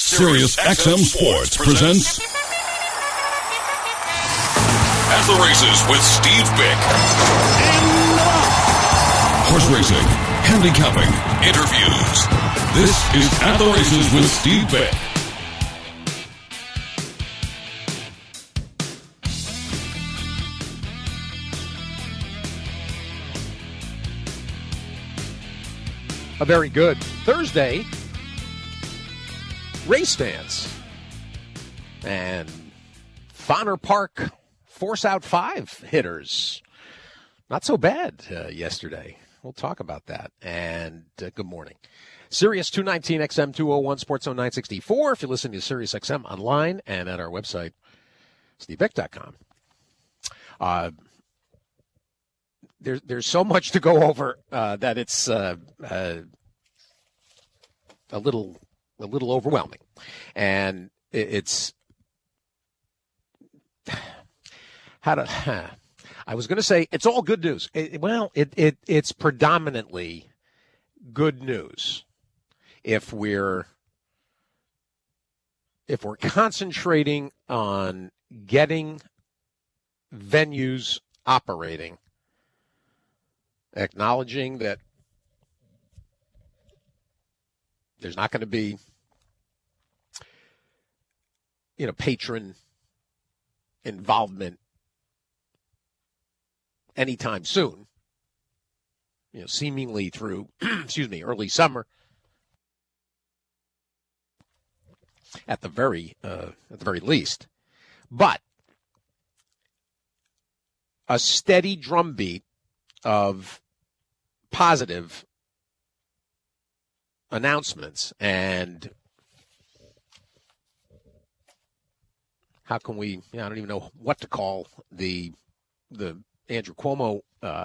Sirius XM Sports presents At the Races with Steve Bick. Horse racing, handicapping, interviews. This is At the Races with Steve Bick. A very good Thursday, race fans. And Fonner Park Force Out 5 hitters. Not so bad yesterday. We'll talk about that. And good morning. Sirius 219 XM 201 Sports Zone 964. If you're listening to Sirius XM online and at our website, stevebeck.com. There's so much to go over that it's a little overwhelming, and it's I was going to say it's all good news. It's predominantly good news if we're concentrating on getting venues operating. Acknowledging that there's not going to be, patron involvement anytime soon, seemingly through, early summer at the very least. But a steady drumbeat of positive announcements, and how can we, I don't even know what to call the Andrew Cuomo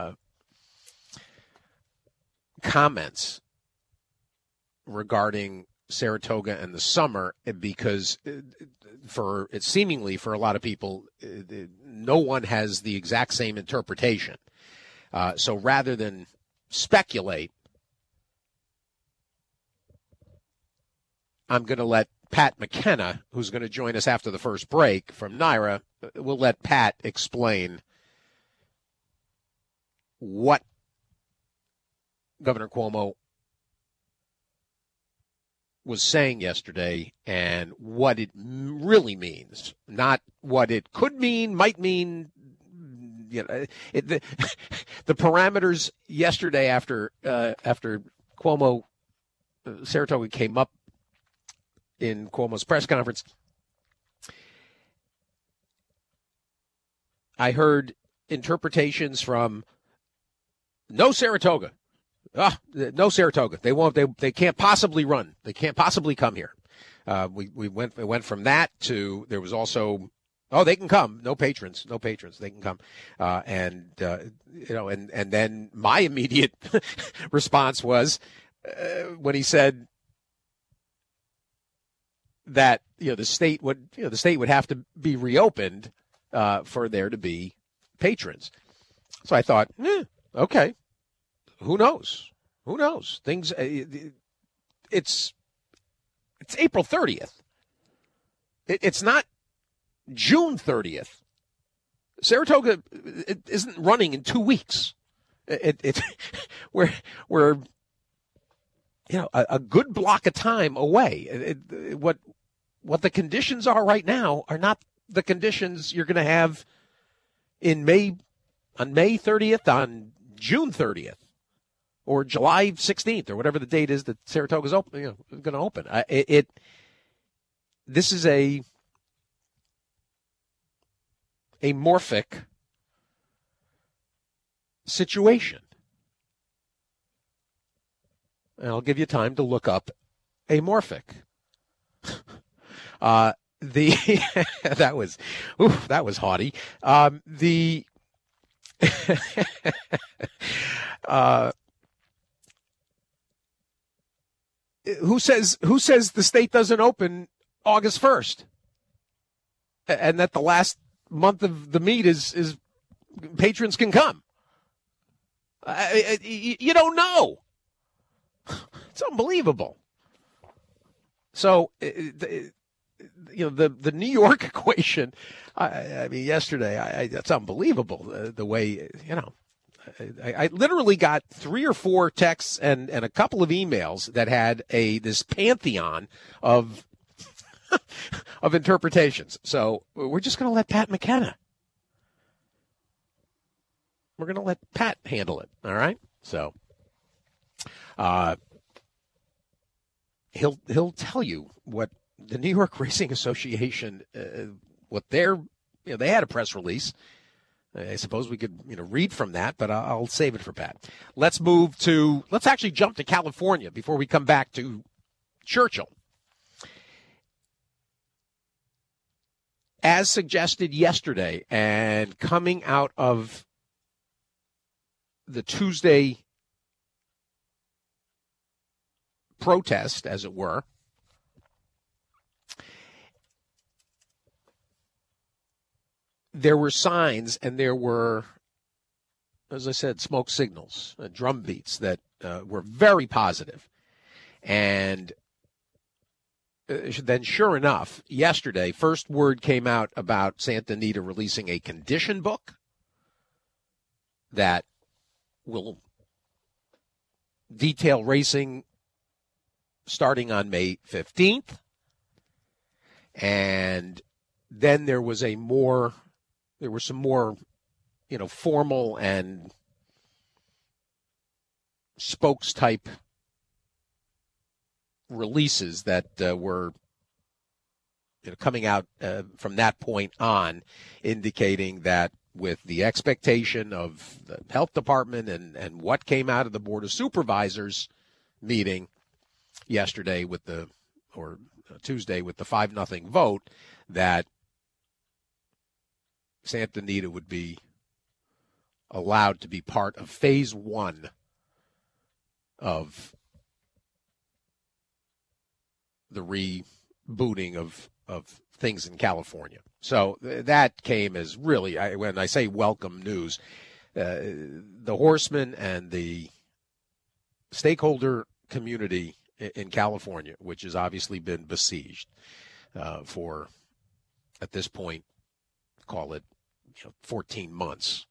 comments regarding Saratoga and the summer, because seemingly for a lot of people, no one has the exact same interpretation. So rather than speculate, I'm going to let Pat McKenna, who's going to join us after the first break from NYRA, we'll let Pat explain what Governor Cuomo was saying yesterday and what it really means, not what it could mean, might mean. The parameters yesterday after Cuomo, Saratoga came up in Cuomo's press conference, I heard interpretations from no Saratoga. No Saratoga. They won't. They can't possibly run. They can't possibly come here. We went from that to there was also. Oh, they can come. No patrons. They can come. And then my immediate response was when he said that the state would have to be reopened for there to be patrons. So I thought, okay, who knows? Things. It's April 30th. It's not June 30th. Saratoga isn't running in 2 weeks. We're a good block of time away. What the conditions are right now are not the conditions you're going to have on May 30th, on June 30th, or July 16th, or whatever the date is that Saratoga's going to open. This is a morphic situation. And I'll give you time to look up amorphic. That was haughty. Who says the state doesn't open August 1st? And that the last month of the meet is patrons can come. You don't know. It's unbelievable. So, the New York equation, I mean, yesterday, that's unbelievable, the way, I literally got 3 or 4 texts and a couple of emails that had this pantheon of of interpretations. So we're just going to let Pat McKenna. We're going to let Pat handle it. All right. So he'll tell you what the New York Racing Association, what they had a press release. I suppose we could, read from that, but I'll save it for Pat. Let's actually jump to California before we come back to Churchill. As suggested yesterday and coming out of the Tuesday protest, as it were, there were signs and there were, as I said, smoke signals, drum beats that were very positive. And then, sure enough, yesterday, first word came out about Santa Anita releasing a condition book that will detail racing starting on May 15th. And then there was some more, formal and spokes type releases that were coming out from that point on, indicating that with the expectation of the health department and what came out of the Board of Supervisors meeting yesterday Tuesday with the 5-0 vote, that Santa Anita would be allowed to be part of phase 1 of the rebooting of things in California. So that came as really, when I say welcome news, the horsemen and the stakeholder community in California, which has obviously been besieged for, at this point, call it 14 months.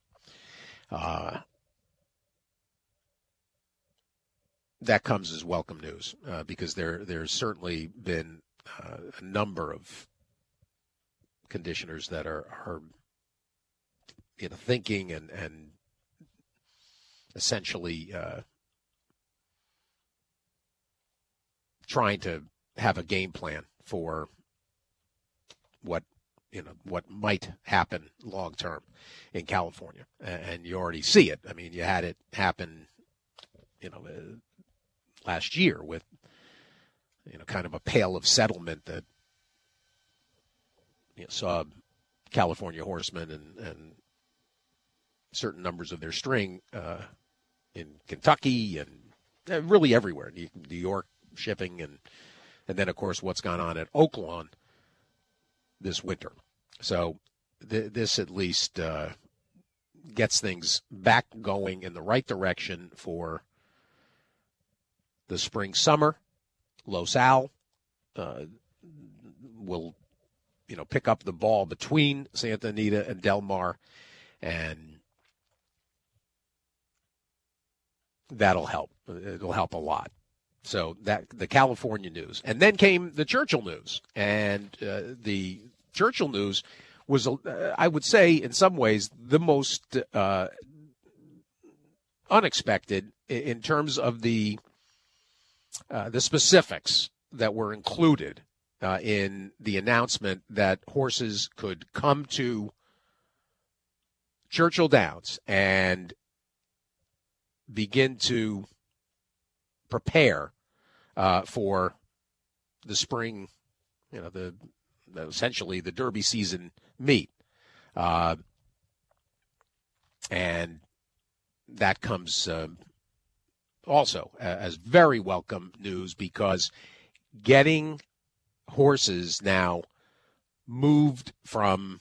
That comes as welcome news because there's certainly been a number of conditioners that are thinking and essentially trying to have a game plan for what might happen long term in California, and you already see it. I mean, you had it happen, last year with, kind of a pale of settlement that saw California horsemen and certain numbers of their string in Kentucky and really everywhere, New York shipping, and then, of course, what's gone on at Oaklawn this winter. So this at least gets things back going in the right direction for the spring summer. Los Al will pick up the ball between Santa Anita and Del Mar, and that'll help. It'll help a lot. So that the California news. And then came the Churchill news, and the Churchill news was, I would say, in some ways, the most unexpected in terms of the specifics that were included in the announcement that horses could come to Churchill Downs and begin to prepare for the spring, essentially the Derby season meet. And that comes also as very welcome news, because getting horses now moved from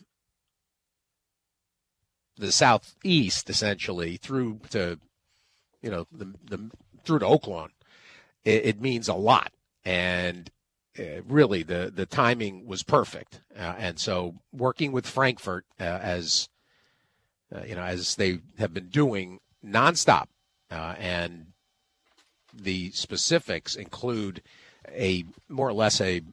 the southeast essentially through to through to Oaklawn, it means a lot. And really the timing was perfect. And so working with Frankfurt as they have been doing nonstop, and the specifics include a more or less a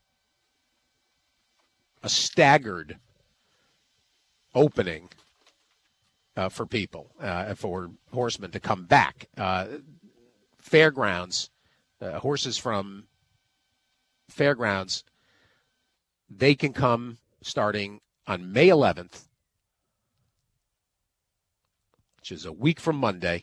staggered opening for people, for horsemen to come back. Fairgrounds, horses from Fairgrounds, they can come starting on May 11th, which is a week from Monday.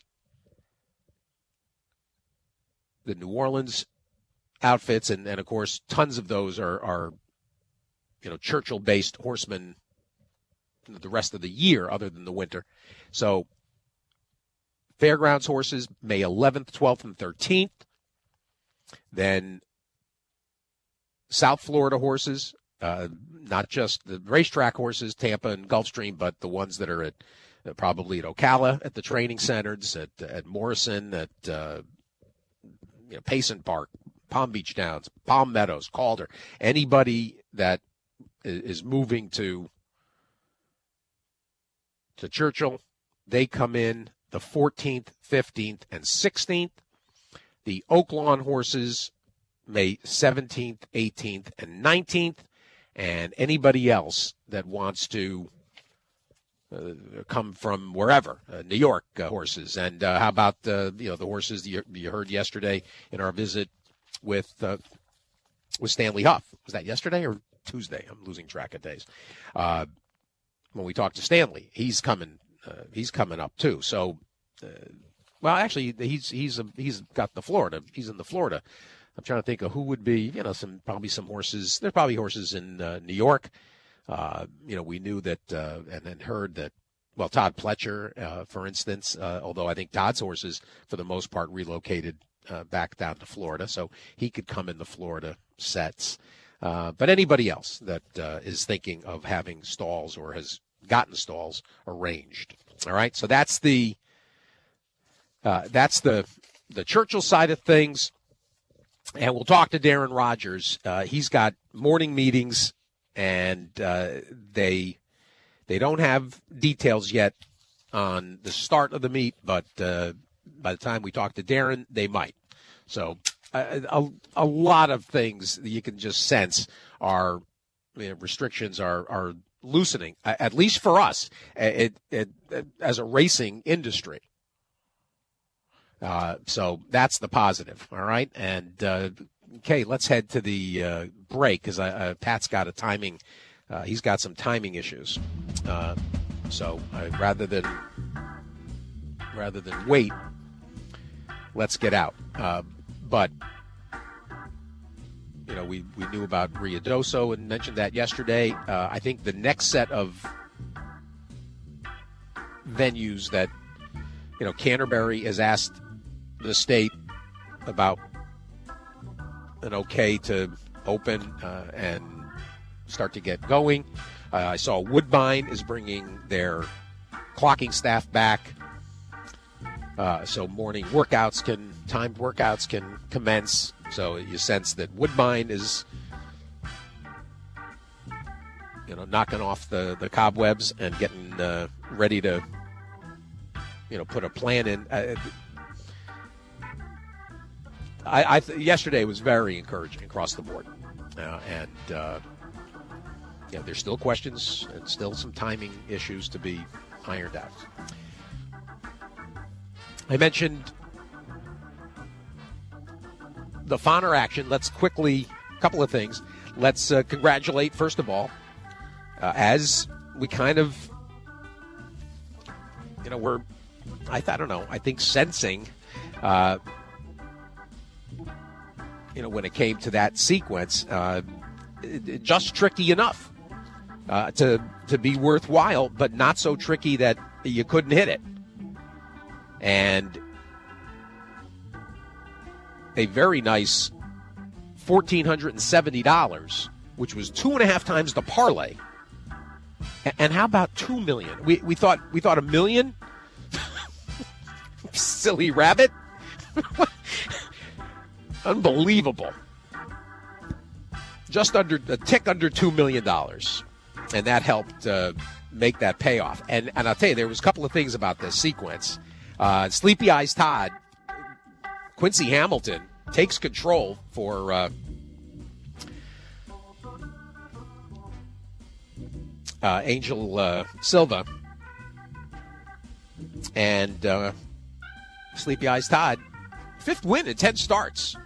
The New Orleans outfits, and of course, tons of those are Churchill-based horsemen the rest of the year other than the winter. So Fairgrounds horses, May 11th, 12th, and 13th. Then South Florida horses, not just the racetrack horses, Tampa and Gulfstream, but the ones that are at probably at Ocala, at the training centers, at Morrison, at Payson Park, Palm Beach Downs, Palm Meadows, Calder. Anybody that is moving to Churchill, they come in the 14th, 15th, and 16th. The Oaklawn horses, May 17th, 18th, and 19th. And anybody else that wants to come from wherever, New York horses. And how about the horses you heard yesterday in our visit with Stanley Huff? Was that yesterday or Tuesday? I'm losing track of days. When we talked to Stanley, he's coming up too. So, well, actually, he's got the Florida. He's in the Florida. I'm trying to think of who would be, probably some horses. There's probably horses in New York. We knew that and then heard that, well, Todd Pletcher, for instance, although I think Todd's horses, for the most part, relocated back down to Florida. So he could come in the Florida sets. But anybody else that is thinking of having stalls or has gotten stalls arranged. All right. So that's the Churchill side of things. And we'll talk to Darren Rogers. He's got morning meetings, and they don't have details yet on the start of the meet, but by the time we talk to Darren, they might. So a lot of things that you can just sense are restrictions are loosening, at least for us as a racing industry. So that's the positive, all right? And, okay, let's head to the break because Pat's got a timing. He's got some timing issues. So rather than wait, let's get out. But, we knew about Ruidoso and mentioned that yesterday. I think the next set of venues that, Canterbury has asked the state about an okay to open and start to get going. I saw Woodbine is bringing their clocking staff back. So morning timed workouts can commence. So you sense that Woodbine is, knocking off the cobwebs and getting ready to, put a plan in. Yesterday was very encouraging across the board. There's still questions and still some timing issues to be ironed out. I mentioned the Fonner action. Let's quickly, a couple of things. Let's congratulate, first of all, as we kind of, we're, I think sensing, when it came to that sequence, just tricky enough to be worthwhile, but not so tricky that you couldn't hit it. And a very nice $1,470, which was 2.5 times the parlay. And how about $2 million? We thought $1 million. Silly rabbit. just under a tick under $2 million. And that helped make that payoff. And I'll tell you, there was a couple of things about this sequence. Sleepy Eyes Todd, Quincy Hamilton, takes control for Angel Silva. And Sleepy Eyes Todd, 5th win in 10 starts.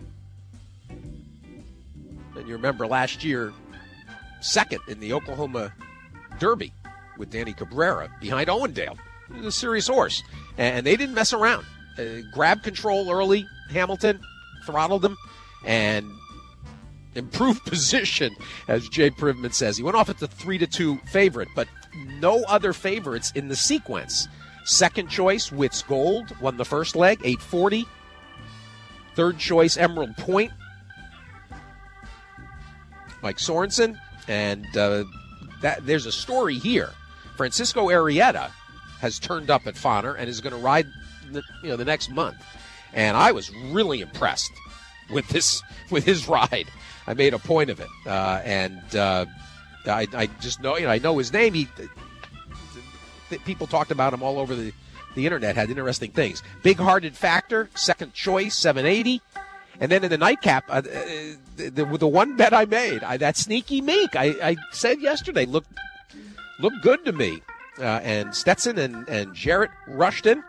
And you remember last year, 2nd in the Oklahoma Derby with Danny Cabrera behind Owendale. He was a serious horse. And they didn't mess around. Grabbed control early, Hamilton, throttled him, and improved position, as Jay Privman says. He went off at the 3-2 favorite, but no other favorites in the sequence. Second choice, Witt's Gold, won the first leg, 840. Third choice, Emerald Point, Mike Sorensen. And there's a story here. Francisco Arrieta has turned up at Fonner and is going to ride the next month. And I was really impressed with his ride. I made a point of it. I just know, I know his name. People talked about him all over the internet, had interesting things. Big-hearted Factor, second choice, 780. And then in the nightcap, the one bet I made, that Sneaky Meek, I said yesterday, looked good to me. And Stetson and Jarrett Rushton.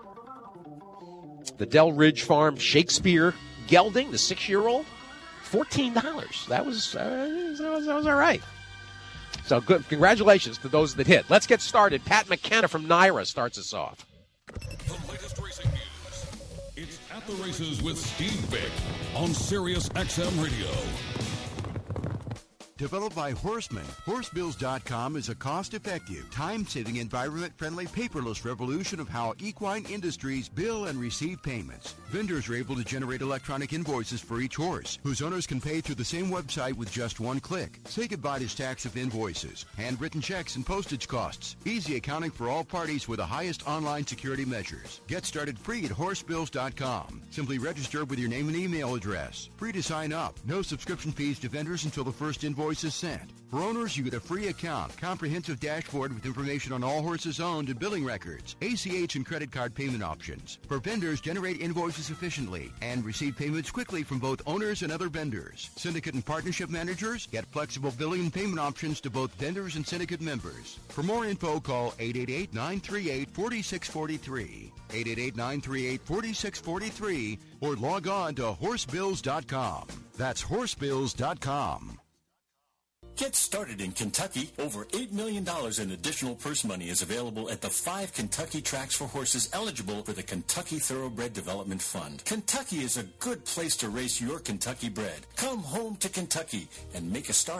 The Del Ridge Farm Shakespeare Gelding, the 6-year-old, $14. That was all right. So good. Congratulations to those that hit. Let's get started. Pat McKenna from Naira starts us off. The latest racing news. It's At the Races with Steve Bick on Sirius XM Radio. Developed by Horseman, Horsebills.com is a cost-effective, time-saving, environment-friendly, paperless revolution of how equine industries bill and receive payments. Vendors are able to generate electronic invoices for each horse, whose owners can pay through the same website with just one click. Say goodbye to stacks of invoices, handwritten checks, and postage costs. Easy accounting for all parties with the highest online security measures. Get started free at Horsebills.com. Simply register with your name and email address. Free to sign up. No subscription fees to vendors until the first invoice is sent. For owners, you get a free account, comprehensive dashboard with information on all horses owned and billing records, ACH and credit card payment options. For vendors, generate invoices efficiently and receive payments quickly from both owners and other vendors. Syndicate and partnership managers get flexible billing and payment options to both vendors and syndicate members. For more info, call 888-938-4643. 888-938-4643 or log on to horsebills.com. That's horsebills.com. Get started in Kentucky. Over $8 million in additional purse money is available at the 5 Kentucky tracks for horses eligible for the Kentucky Thoroughbred Development Fund. Kentucky is a good place to race your Kentucky bred. Come home to Kentucky and make a start.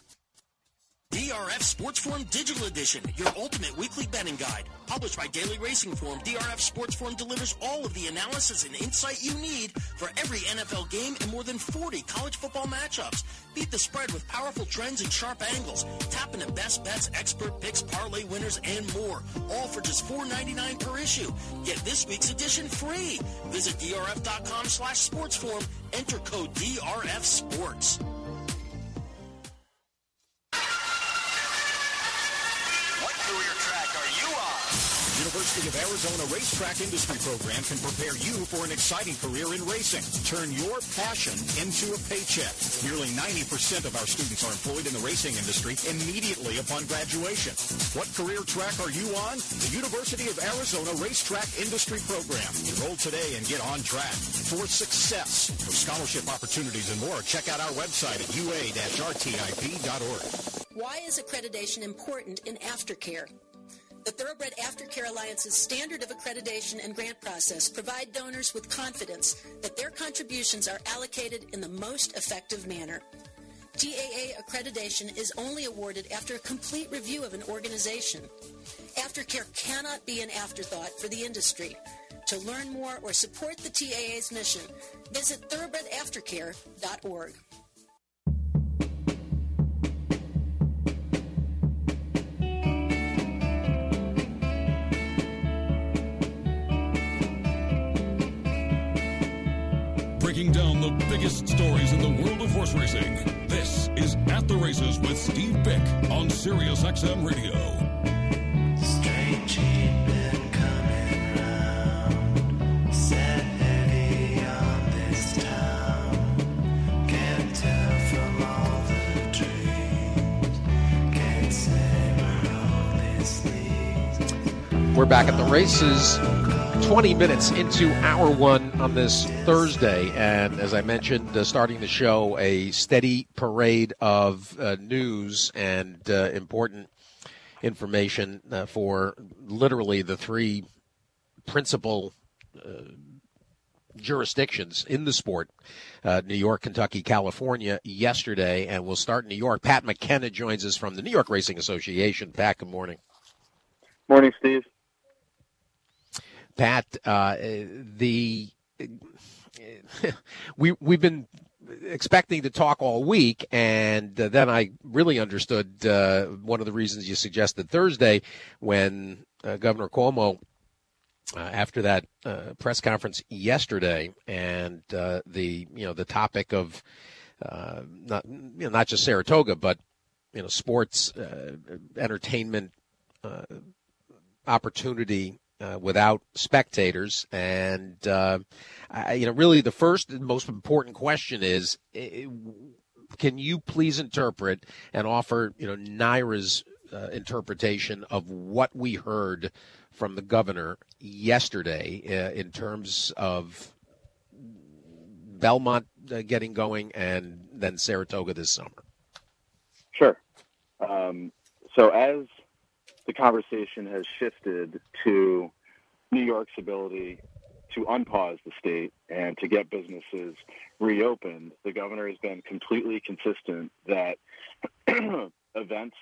DRF Sports Forum Digital Edition, your ultimate weekly betting guide. Published by Daily Racing Form, DRF Sports Forum delivers all of the analysis and insight you need for every NFL game and more than 40 college football matchups. Beat the spread with powerful trends and sharp angles. Tap into best bets, expert picks, parlay winners, and more. All for just $4.99 per issue. Get this week's edition free. Visit drf.com/sportsforum. Enter code DRF Sports. University of Arizona Racetrack Industry Program can prepare you for an exciting career in racing. Turn your passion into a paycheck. Nearly 90% of our students are employed in the racing industry immediately upon graduation. What career track are you on? The University of Arizona Racetrack Industry Program. Enroll today and get on track for success. For scholarship opportunities and more, check out our website at ua-rtip.org. Why is accreditation important in aftercare? The Thoroughbred Aftercare Alliance's standard of accreditation and grant process provide donors with confidence that their contributions are allocated in the most effective manner. TAA accreditation is only awarded after a complete review of an organization. Aftercare cannot be an afterthought for the industry. To learn more or support the TAA's mission, visit thoroughbredaftercare.org. Breaking down the biggest stories in the world of horse racing. This is At the Races with Steve Bick on Sirius XM Radio. Strange he'd been coming round, set heavy on this town. Can't tell from all the dreams, can't say we're only sleep. We're back at the Races, 20 minutes into hour one on this Thursday, and as I mentioned, starting the show, a steady parade of news and important information for literally the three principal jurisdictions in the sport, New York, Kentucky, California, yesterday, and we'll start in New York. Pat McKenna joins us from the New York Racing Association. Pat, good morning. Morning, Steve. Pat, we've been expecting to talk all week, and then I really understood one of the reasons you suggested Thursday when Governor Cuomo, after that press conference yesterday, and the topic of not just Saratoga, but sports, entertainment opportunity. Without spectators, and really the first and most important question is, can you please interpret and offer NYRA's interpretation of what we heard from the governor yesterday in terms of Belmont getting going and then Saratoga this summer? Sure. So as the conversation has shifted to New York's ability to unpause the state and to get businesses reopened, the governor has been completely consistent that events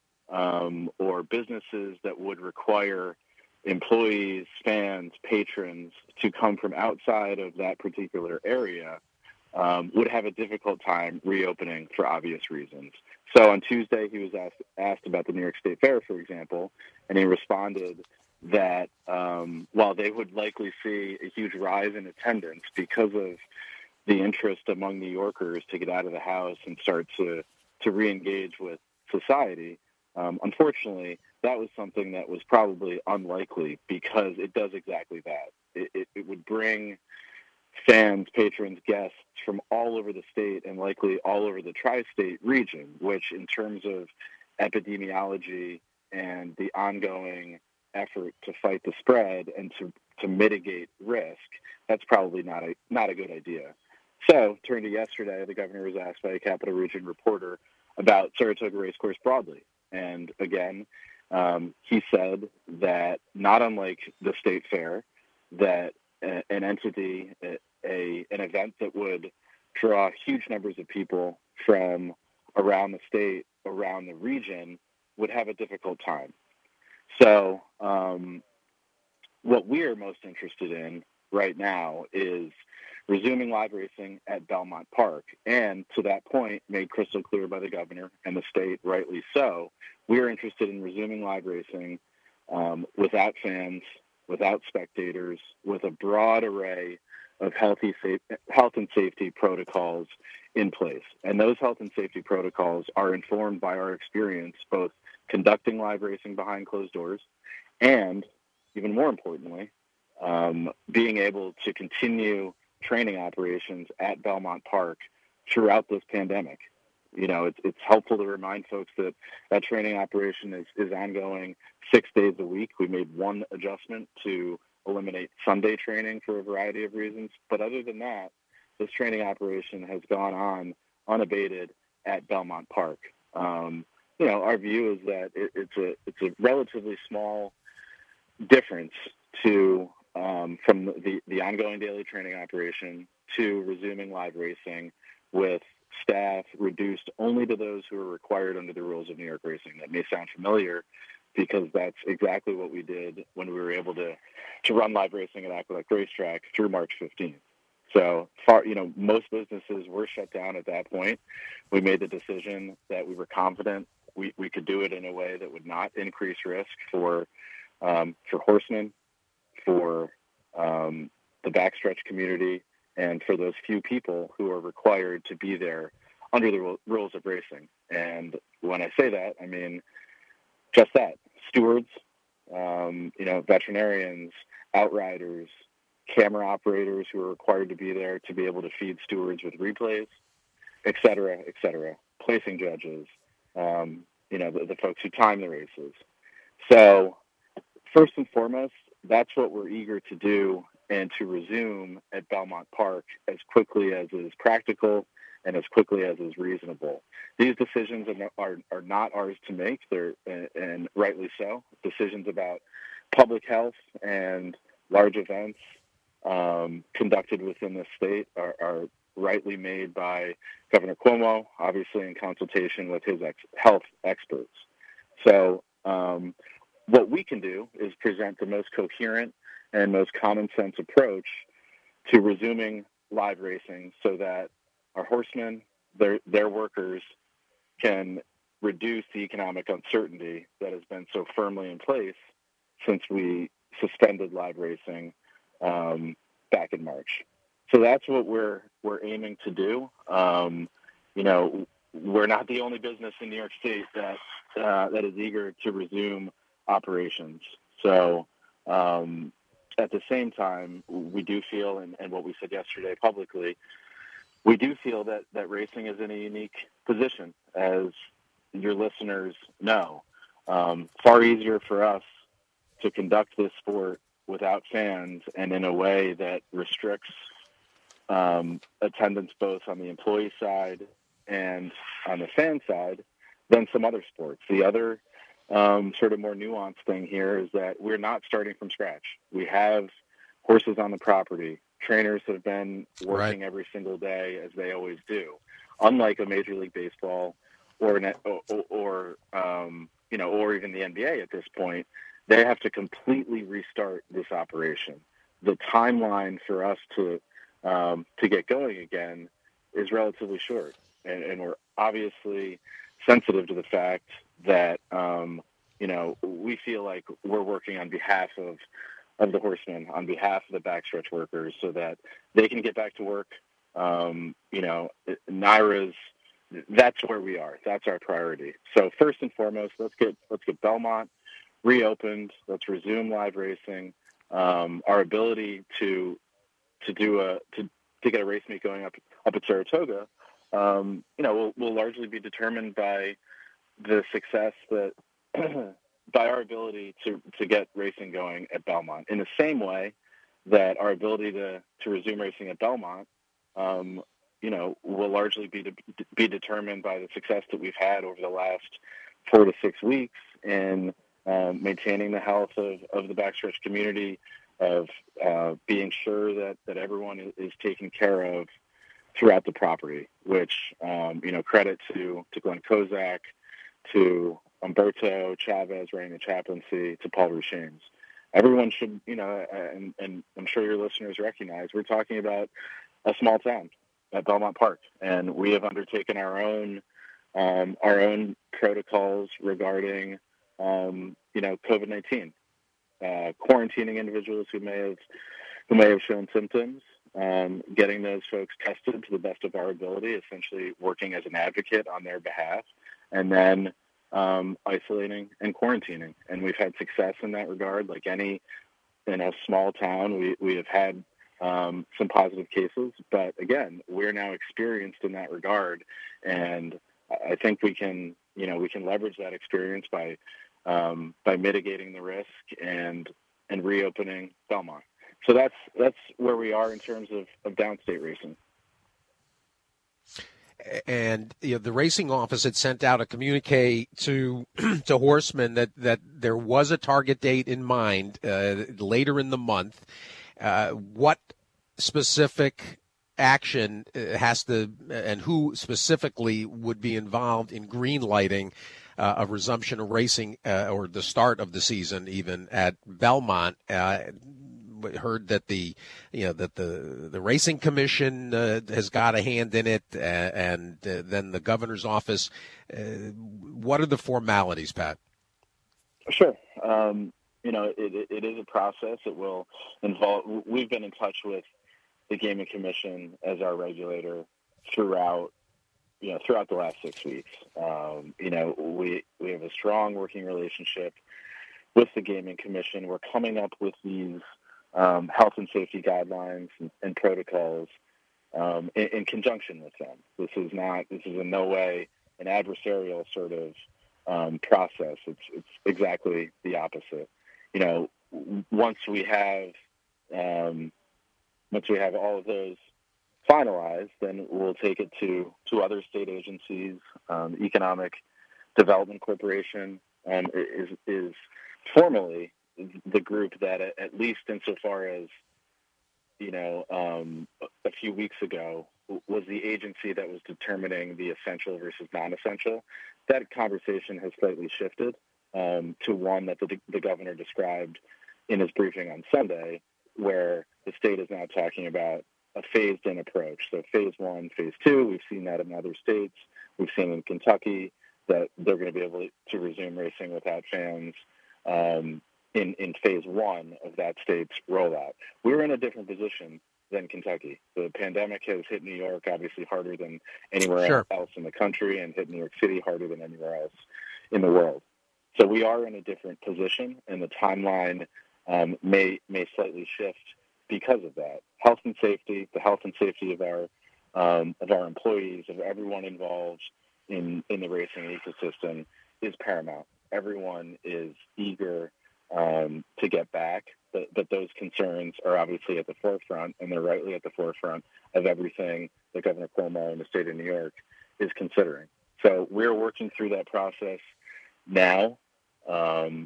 or businesses that would require employees, fans, patrons to come from outside of that particular area would have a difficult time reopening for obvious reasons. So on Tuesday, he was asked about the New York State Fair, for example, and he responded that while they would likely see a huge rise in attendance because of the interest among New Yorkers to get out of the house and start to re-engage with society, unfortunately, that was something that was probably unlikely because it does exactly that. It would bring fans, patrons, guests from all over the state and likely all over the tri-state region, which in terms of epidemiology and the ongoing effort to fight the spread and to mitigate risk, that's probably not a good idea. So, turn to yesterday, the governor was asked by a Capital Region reporter about Saratoga Racecourse broadly. And again, he said that not unlike the State Fair, that an entity, an event that would draw huge numbers of people from around the state, around the region, would have a difficult time. So what we're most interested in right now is resuming live racing at Belmont Park. And to that point, made crystal clear by the governor and the state, rightly so, we're interested in resuming live racing without fans, without spectators, with a broad array of health and safety protocols in place. And those health and safety protocols are informed by our experience both conducting live racing behind closed doors and, even more importantly, being able to continue training operations at Belmont Park throughout this pandemic. It's helpful to remind folks that that training operation is ongoing 6 days a week. We made one adjustment to eliminate Sunday training for a variety of reasons. But other than that, this training operation has gone on unabated at Belmont Park. Our view is that it's a relatively small difference to from the ongoing daily training operation to resuming live racing with staff reduced only to those who are required under the rules of New York Racing. That may sound familiar because that's exactly what we did when we were able to run live racing at Aqueduct Racetrack through March 15th. So far, most businesses were shut down at that point. We made the decision that we were confident we could do it in a way that would not increase risk for horsemen, for the backstretch community, and for those few people who are required to be there under the rules of racing. And when I say that, I mean just that: stewards, veterinarians, outriders, camera operators who are required to be there to be able to feed stewards with replays, et cetera, placing judges, the folks who time the races. So first and foremost, that's what we're eager to do and to resume at Belmont Park as quickly as is practical and as quickly as is reasonable. These decisions are not ours to make, and rightly so. Decisions about public health and large events conducted within the state are rightly made by Governor Cuomo, obviously in consultation with his health experts. So what we can do is present the most coherent and most common sense approach to resuming live racing so that our horsemen, their workers, can reduce the economic uncertainty that has been so firmly in place since we suspended live racing back in March. So that's what we're aiming to do. We're not the only business in New York State that is eager to resume operations. So at the same time, we do feel, and what we said yesterday publicly, we do feel that racing is in a unique position, as your listeners know. Far easier for us to conduct this sport without fans and in a way that restricts attendance both on the employee side and on the fan side than some other sports. The other sort of more nuanced thing here is that we're not starting from scratch. We have horses on the property. Trainers have been working every single day, as they always do. Unlike a Major League Baseball or even the NBA at this point, they have to completely restart this operation. The timeline for us to get going again is relatively short, and we're obviously sensitive to the fact that we feel like we're working on behalf of the horsemen, on behalf of the backstretch workers, so that they can get back to work. NYRA's, that's where we are. That's our priority. So first and foremost, let's get Belmont reopened. Let's resume live racing. Our ability to get a race meet going up at Saratoga, will largely be determined by the success that by our ability to get racing going at Belmont. In the same way that our ability to resume racing at Belmont, will largely be determined by the success that we've had over the last 4 to 6 weeks in maintaining the health of the backstretch community, of being sure that everyone is taken care of throughout the property, which, credit to Glenn Kozak, to Umberto Chavez running the chaplaincy, to Paul Rushanes. Everyone should, and I'm sure your listeners recognize, we're talking about a small town at Belmont Park, and we have undertaken our own protocols regarding, COVID-19, quarantining individuals who may have shown symptoms, getting those folks tested to the best of our ability, essentially working as an advocate on their behalf, and then isolating and quarantining. And we've had success in that regard. Like any small town, we have had some positive cases, but again, we're now experienced in that regard, and I think we can leverage that experience by mitigating the risk and reopening Belmont. So that's where we are in terms of downstate racing. And the racing office had sent out a communique to horsemen that there was a target date in mind later in the month. What specific action has to, and who specifically would be involved in green lighting a resumption of racing or the start of the season even at Belmont? Heard that the racing commission has got a hand in it, and then the governor's office. What are the formalities, Pat? Sure. It is a process. It will involve. We've been in touch with the Gaming Commission as our regulator throughout throughout the last 6 weeks. We have a strong working relationship with the Gaming Commission. We're coming up with these health and safety guidelines and protocols in conjunction with them. This is in no way an adversarial sort of process. It's exactly the opposite. Once we have all of those finalized, then we'll take it to other state agencies. Economic Development Corporation is formally the group that, at least insofar as a few weeks ago, was the agency that was determining the essential versus non-essential. That conversation has slightly shifted to one that the governor described in his briefing on Sunday, where the state is now talking about a phased-in approach. So phase 1, phase 2, we've seen that in other states. We've seen in Kentucky that they're going to be able to resume racing without fans in phase 1 of that state's rollout. We're in a different position than Kentucky. The pandemic has hit New York obviously harder than anywhere else in the country, and hit New York City harder than anywhere else in the world. So we are in a different position, and the timeline may slightly shift because of that. The health and safety of our employees, of everyone involved in the racing ecosystem, is paramount. Everyone is eager to get back, but those concerns are obviously at the forefront, and they're rightly at the forefront of everything that Governor Cuomo and the state of New York is considering. So we're working through that process now. An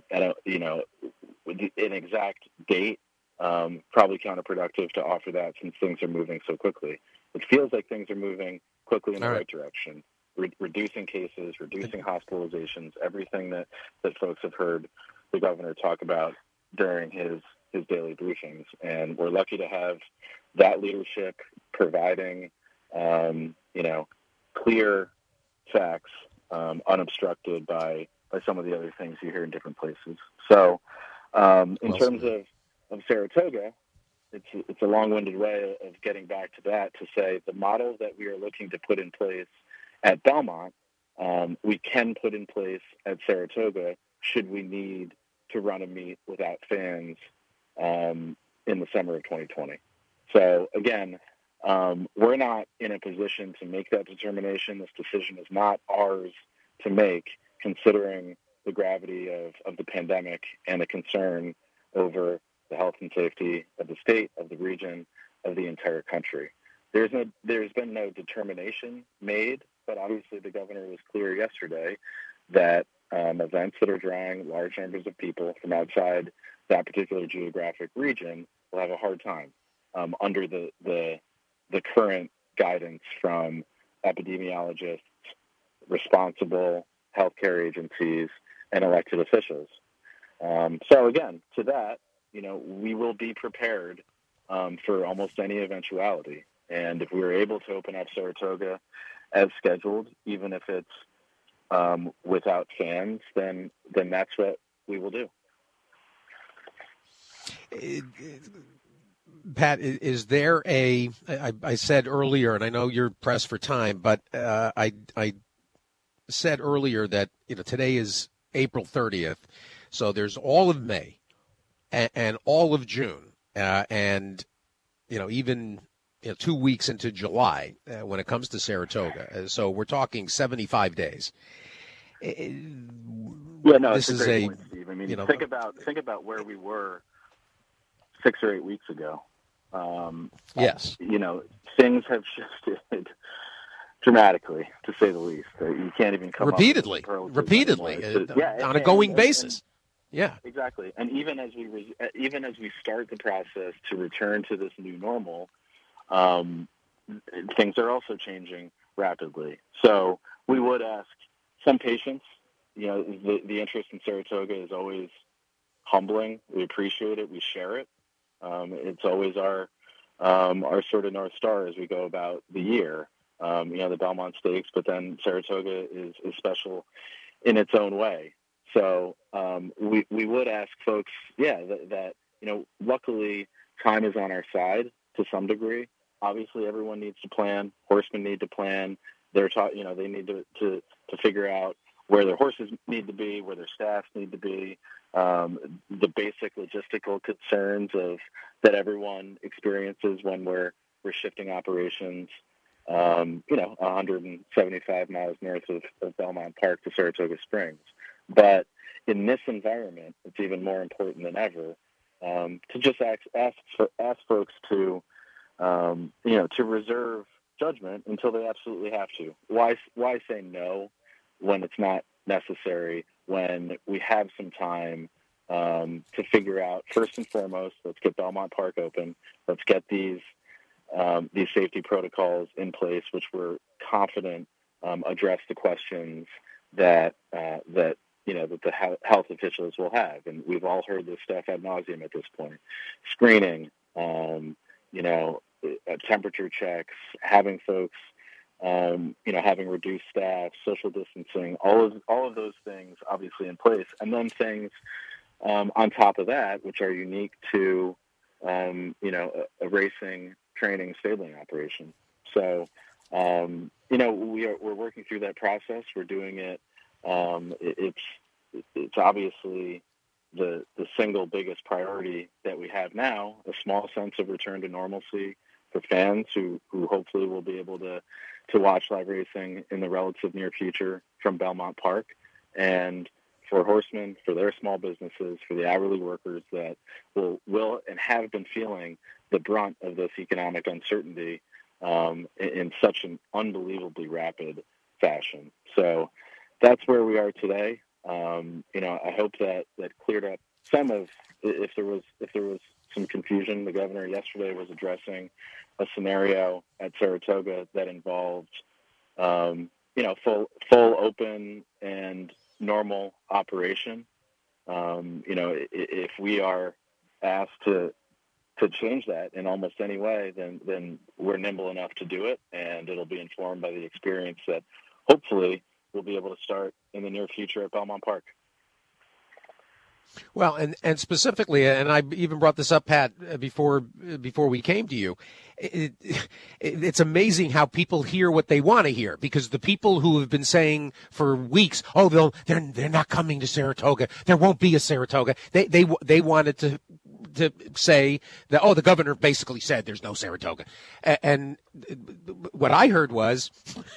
exact date, probably counterproductive to offer that, since things are moving so quickly. It feels like things are moving quickly in the right direction, reducing cases, reducing hospitalizations, everything that folks have heard the governor talk about during his daily briefings. And we're lucky to have that leadership providing, clear facts, unobstructed by some of the other things you hear in different places. So in terms of Saratoga, it's a long-winded way of getting back to that, to say the model that we are looking to put in place at Belmont, we can put in place at Saratoga should we need to run a meet without fans in the summer of 2020. So again, we're not in a position to make that determination. This decision is not ours to make, considering the gravity of the pandemic and the concern over the health and safety of the state, of the region, of the entire country. There's been no determination made, but obviously the governor was clear yesterday that events that are drawing large numbers of people from outside that particular geographic region will have a hard time under the current guidance from epidemiologists, responsible healthcare agencies, and elected officials. So again, to that, we will be prepared for almost any eventuality. And if we were able to open up Saratoga as scheduled, even if it's without fans, then that's what we will do. Pat, is there I said earlier, and I know you're pressed for time, but I said earlier that today is April 30th, so there's all of May and all of June, and even 2 weeks into July when it comes to Saratoga. So we're talking 75 days. This is a point, Steve. I mean, think about where we were 6 or 8 weeks ago. Yes. Things have shifted dramatically, to say the least. You can't even come repeatedly on a going basis. Yeah, exactly. And even as we start the process to return to this new normal, things are also changing rapidly. So we would ask some patience. The interest in Saratoga is always humbling. We appreciate it. We share it. It's always our sort of North Star as we go about the year. The Belmont Stakes, but then Saratoga is special in its own way. So we would ask folks, that luckily time is on our side to some degree. Obviously, everyone needs to plan. Horsemen need to plan. they're taught, they need to figure out where their horses need to be, where their staff need to be, the basic logistical concerns that everyone experiences when we're shifting operations, 175 miles north of Belmont Park to Saratoga Springs. But in this environment, it's even more important than ever to just ask folks to, to reserve judgment until they absolutely have to. Why say no when it's not necessary, when we have some time to figure out, first and foremost, let's get Belmont Park open. Let's get these safety protocols in place, which we're confident address the questions that the health officials will have. And we've all heard this stuff ad nauseum at this point. Screening, temperature checks, having folks, having reduced staff, social distancing, all of those things obviously in place. And then things on top of that, which are unique to, a racing, training, stabling operation. So, we're working through that process. We're doing it. It's obviously the single biggest priority that we have now, a small sense of return to normalcy for fans who hopefully will be able to watch live racing in the relative near future from Belmont Park, and for horsemen, for their small businesses, for the hourly workers that will and have been feeling the brunt of this economic uncertainty in such an unbelievably rapid fashion. So that's where we are today. I hope that cleared up some of, if there was some confusion. The governor yesterday was addressing a scenario at Saratoga that involved, full open and normal operation. If we are asked to change that in almost any way, then we're nimble enough to do it, and it'll be informed by the experience that hopefully we'll be able to start in the near future at Belmont Park. Well, and specifically, and I even brought this up, Pat, before we came to you. It's amazing how people hear what they want to hear, because the people who have been saying for weeks, they're not coming to Saratoga, there won't be a Saratoga. They wanted to say that, the governor basically said there's no Saratoga. And what I heard was,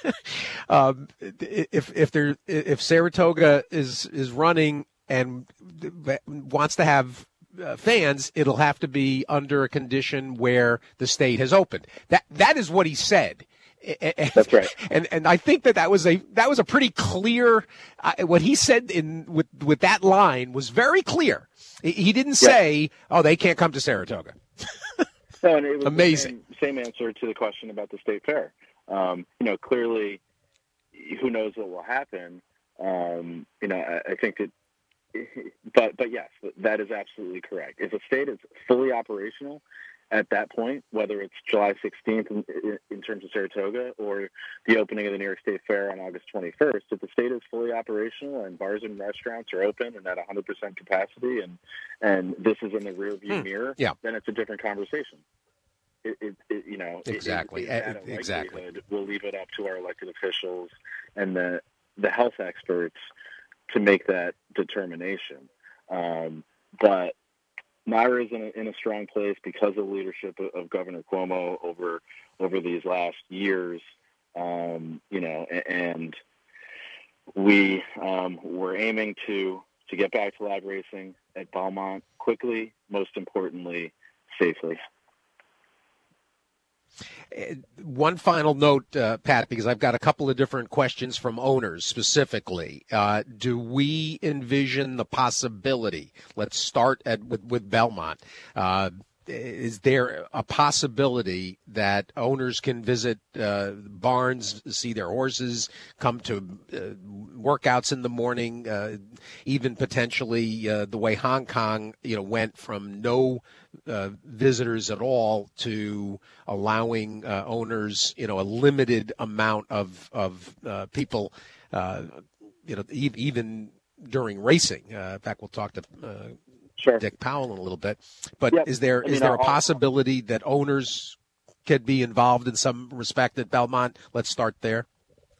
if Saratoga is running and wants to have fans, it'll have to be under a condition where the state has opened. That is what he said. That's right. And I think that was a pretty clear. What he said with that line was very clear. He didn't say, they can't come to Saratoga. No, and it was amazing. The same answer to the question about the state fair. Clearly, who knows what will happen. I think that. But yes, that is absolutely correct. If a state is fully operational at that point, whether it's July 16th in terms of Saratoga or the opening of the New York State Fair on August 21st, if the state is fully operational and bars and restaurants are open and at 100% capacity, and this is in the rearview mirror, then it's a different conversation. Exactly. Exactly. We'll leave it up to our elected officials and the health experts to make that determination. But Myra is in a strong place because of the leadership of Governor Cuomo over these last years, and we're aiming to get back to live racing at Belmont quickly, most importantly, safely. One final note, Pat, because I've got a couple of different questions from owners specifically. Do we envision the possibility? Let's start with Belmont. Is there a possibility that owners can visit barns, see their horses, come to workouts in the morning, even potentially the way Hong Kong, went from no visitors at all to allowing owners, a limited amount of people, even during racing. In fact, we'll talk to Dick Powell in a little bit. But is there a possibility that owners could be involved in some respect at Belmont? Let's start there.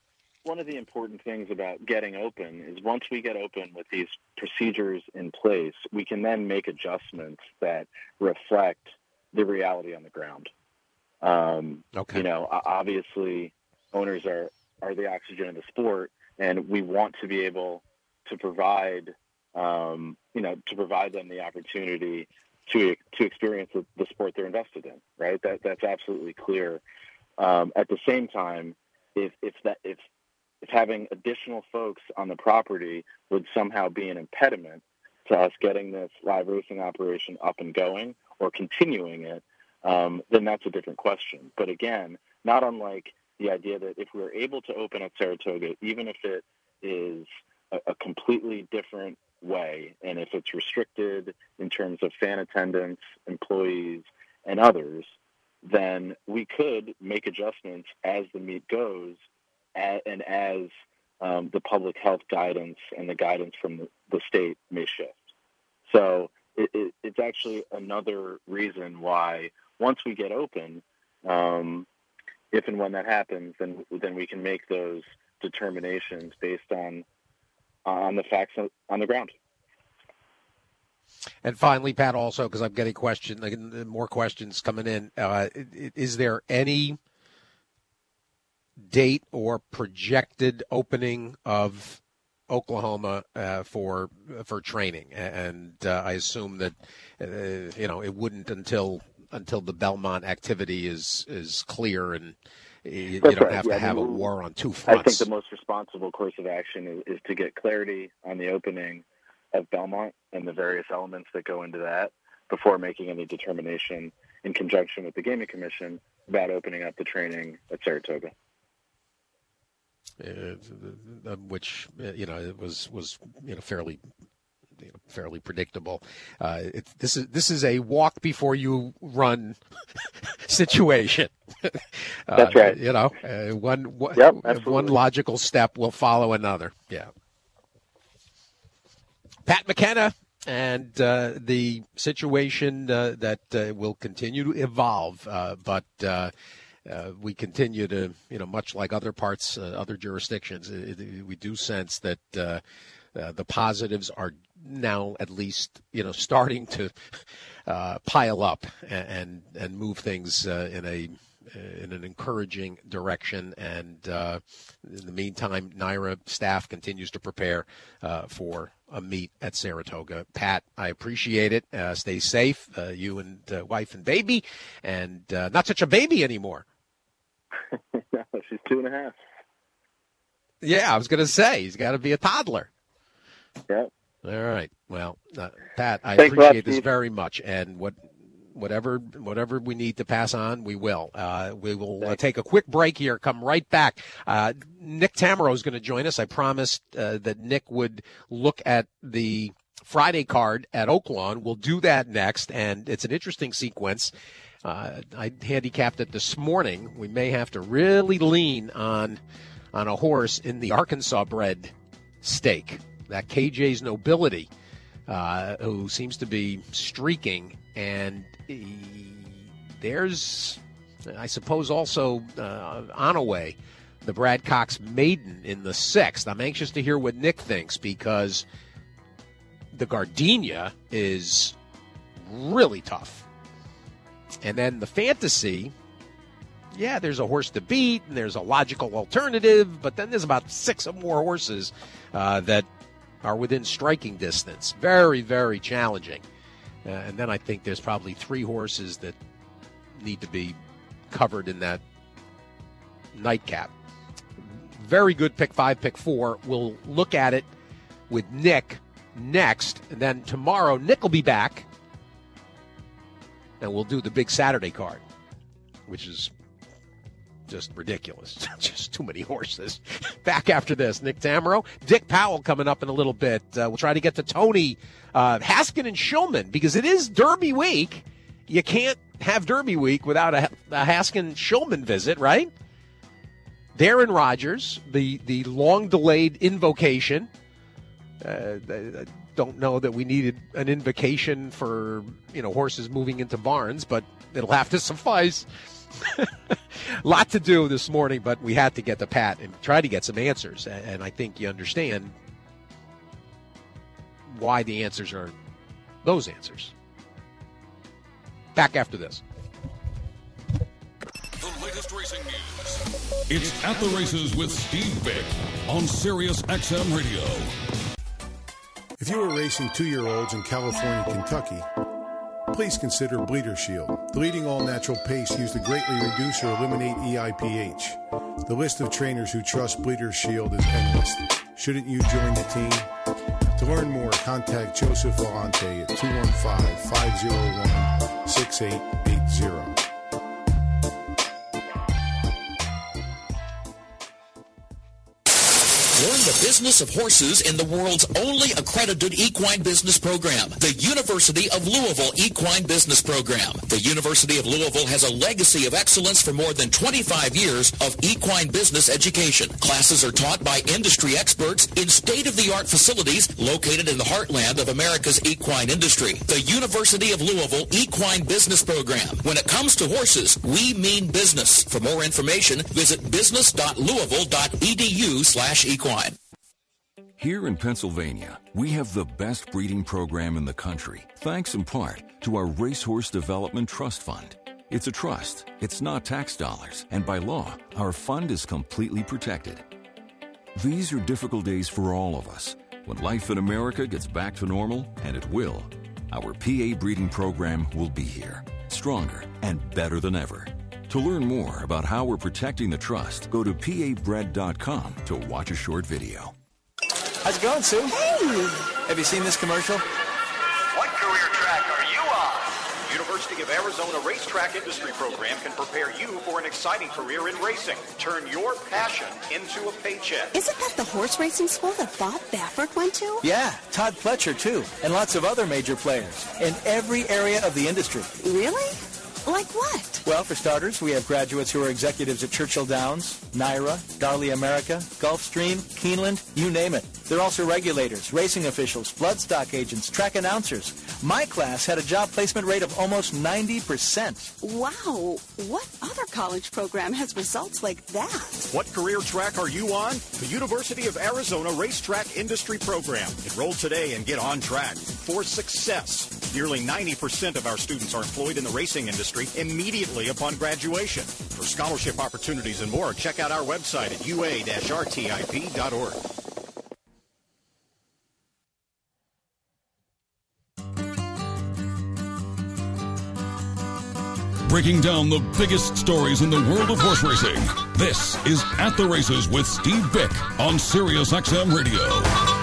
one of the important things about getting open is once we get open with these procedures in place, we can then make adjustments that reflect the reality on the ground. Okay. You know, obviously owners are the oxygen of the sport, and we want to be able to provide, to provide them the opportunity to experience the sport they're invested in, right? That's absolutely clear. At the same time, if having additional folks on the property would somehow be an impediment to us getting this live racing operation up and going or continuing it, then that's a different question. But again, not unlike the idea that if we're able to open at Saratoga, even if it is a completely different way, and if it's restricted in terms of fan attendance, employees, and others, then we could make adjustments as the meet goes and as the public health guidance and the guidance from the state may shift. So it's actually another reason why once we get open, if and when that happens, then we can make those determinations based on the facts on the ground. And finally, Pat, also, because I'm getting more questions coming in, is there any date or projected opening of Oklahoma for training? And I assume that it wouldn't until the Belmont activity is clear and you don't have to have a war on two fronts. I think the most responsible course of action is to get clarity on the opening of Belmont and the various elements that go into that before making any determination in conjunction with the Gaming Commission about opening up the training at Saratoga. Which it was fairly predictable. This is a walk before you run situation. That's right. One logical step will follow another. Yeah. Pat McKenna and the situation that will continue to evolve, but we continue to, much like other parts, other jurisdictions, we do sense that the positives are now at least, starting to pile up and move things in an encouraging direction. And in the meantime, NYRA staff continues to prepare for a meet at Saratoga. Pat, I appreciate it. Stay safe, you and wife and baby, and not such a baby anymore. No, she's 2.5. Yeah, I was going to say, he's got to be a toddler. Yep. All right. Well, Pat, I Thanks appreciate this Steve. very much, and whatever we need to pass on, we will. We will take a quick break here. Come right back. Nick Tamero is going to join us. I promised that Nick would look at the Friday card at Oaklawn. We'll do that next, and it's an interesting sequence. I handicapped it this morning. We may have to really lean on a horse in the Arkansas-bred stake, that KJ's Nobility, who seems to be streaking. And there's, I suppose, also Onaway, the Brad Cox maiden in the 6th. I'm anxious to hear what Nick thinks, because the Gardenia is really tough. And then the Fantasy, yeah, there's a horse to beat, and there's a logical alternative, but then there's about 6 or more horses that are within striking distance. Very, very challenging. And then I think there's probably 3 horses that need to be covered in that nightcap. Very good pick 5, pick 4. We'll look at it with Nick next. And then tomorrow, Nick will be back. And we'll do the big Saturday card, which is just ridiculous. Just too many horses. Back after this, Nick Tamero, Dick Powell coming up in a little bit. We'll try to get to Tony Haskin and Shulman, because it is Derby week. You can't have Derby week without a Haskin-Shulman visit, right? Darren Rogers, the long-delayed invocation. I don't know that we needed an invocation for horses moving into barns, but it'll have to suffice. Lot to do this morning, but we had to get to Pat and try to get some answers. And I think you understand why the answers are those answers. Back after this. The latest racing news. It's At the Races with Steve Bick on Sirius XM Radio. If you are racing 2-year-olds in California, Kentucky, please consider Bleeder Shield, the leading all-natural paste used to greatly reduce or eliminate EIPH. The list of trainers who trust Bleeder Shield is endless. Shouldn't you join the team? To learn more, contact Joseph Vellante at 215-501-6880. Learn the business of horses in the world's only accredited equine business program, the University of Louisville Equine Business Program. The University of Louisville has a legacy of excellence for more than 25 years of equine business education. Classes are taught by industry experts in state-of-the-art facilities located in the heartland of America's equine industry. The University of Louisville Equine Business Program. When it comes to horses, we mean business. For more information, visit business.louisville.edu/equine. Here in Pennsylvania, we have the best breeding program in the country, thanks in part to our Racehorse Development Trust Fund. It's a trust, it's not tax dollars, and by law, our fund is completely protected. These are difficult days for all of us. When life in America gets back to normal, and it will, our PA breeding program will be here, stronger and better than ever. To learn more about how we're protecting the trust, go to pabred.com to watch a short video. How's it going, Sue? Hey! Have you seen this commercial? What career track are you on? University of Arizona Racetrack Industry Program can prepare you for an exciting career in racing. Turn your passion into a paycheck. Isn't that the horse racing school that Bob Baffert went to? Yeah, Todd Pletcher, too, and lots of other major players in every area of the industry. Really? Like what? Well, for starters, we have graduates who are executives at Churchill Downs, NYRA, Darley America, Gulfstream, Keeneland, you name it. They're also regulators, racing officials, bloodstock agents, track announcers. My class had a job placement rate of almost 90%. Wow. What other college program has results like that? What career track are you on? The University of Arizona Racetrack Industry Program. Enroll today and get on track for success. Nearly 90% of our students are employed in the racing industry immediately upon graduation. For scholarship opportunities and more, check out our website at ua-rtip.org. Breaking down the biggest stories in the world of horse racing. This is At the Races with Steve Bick on Sirius XM Radio.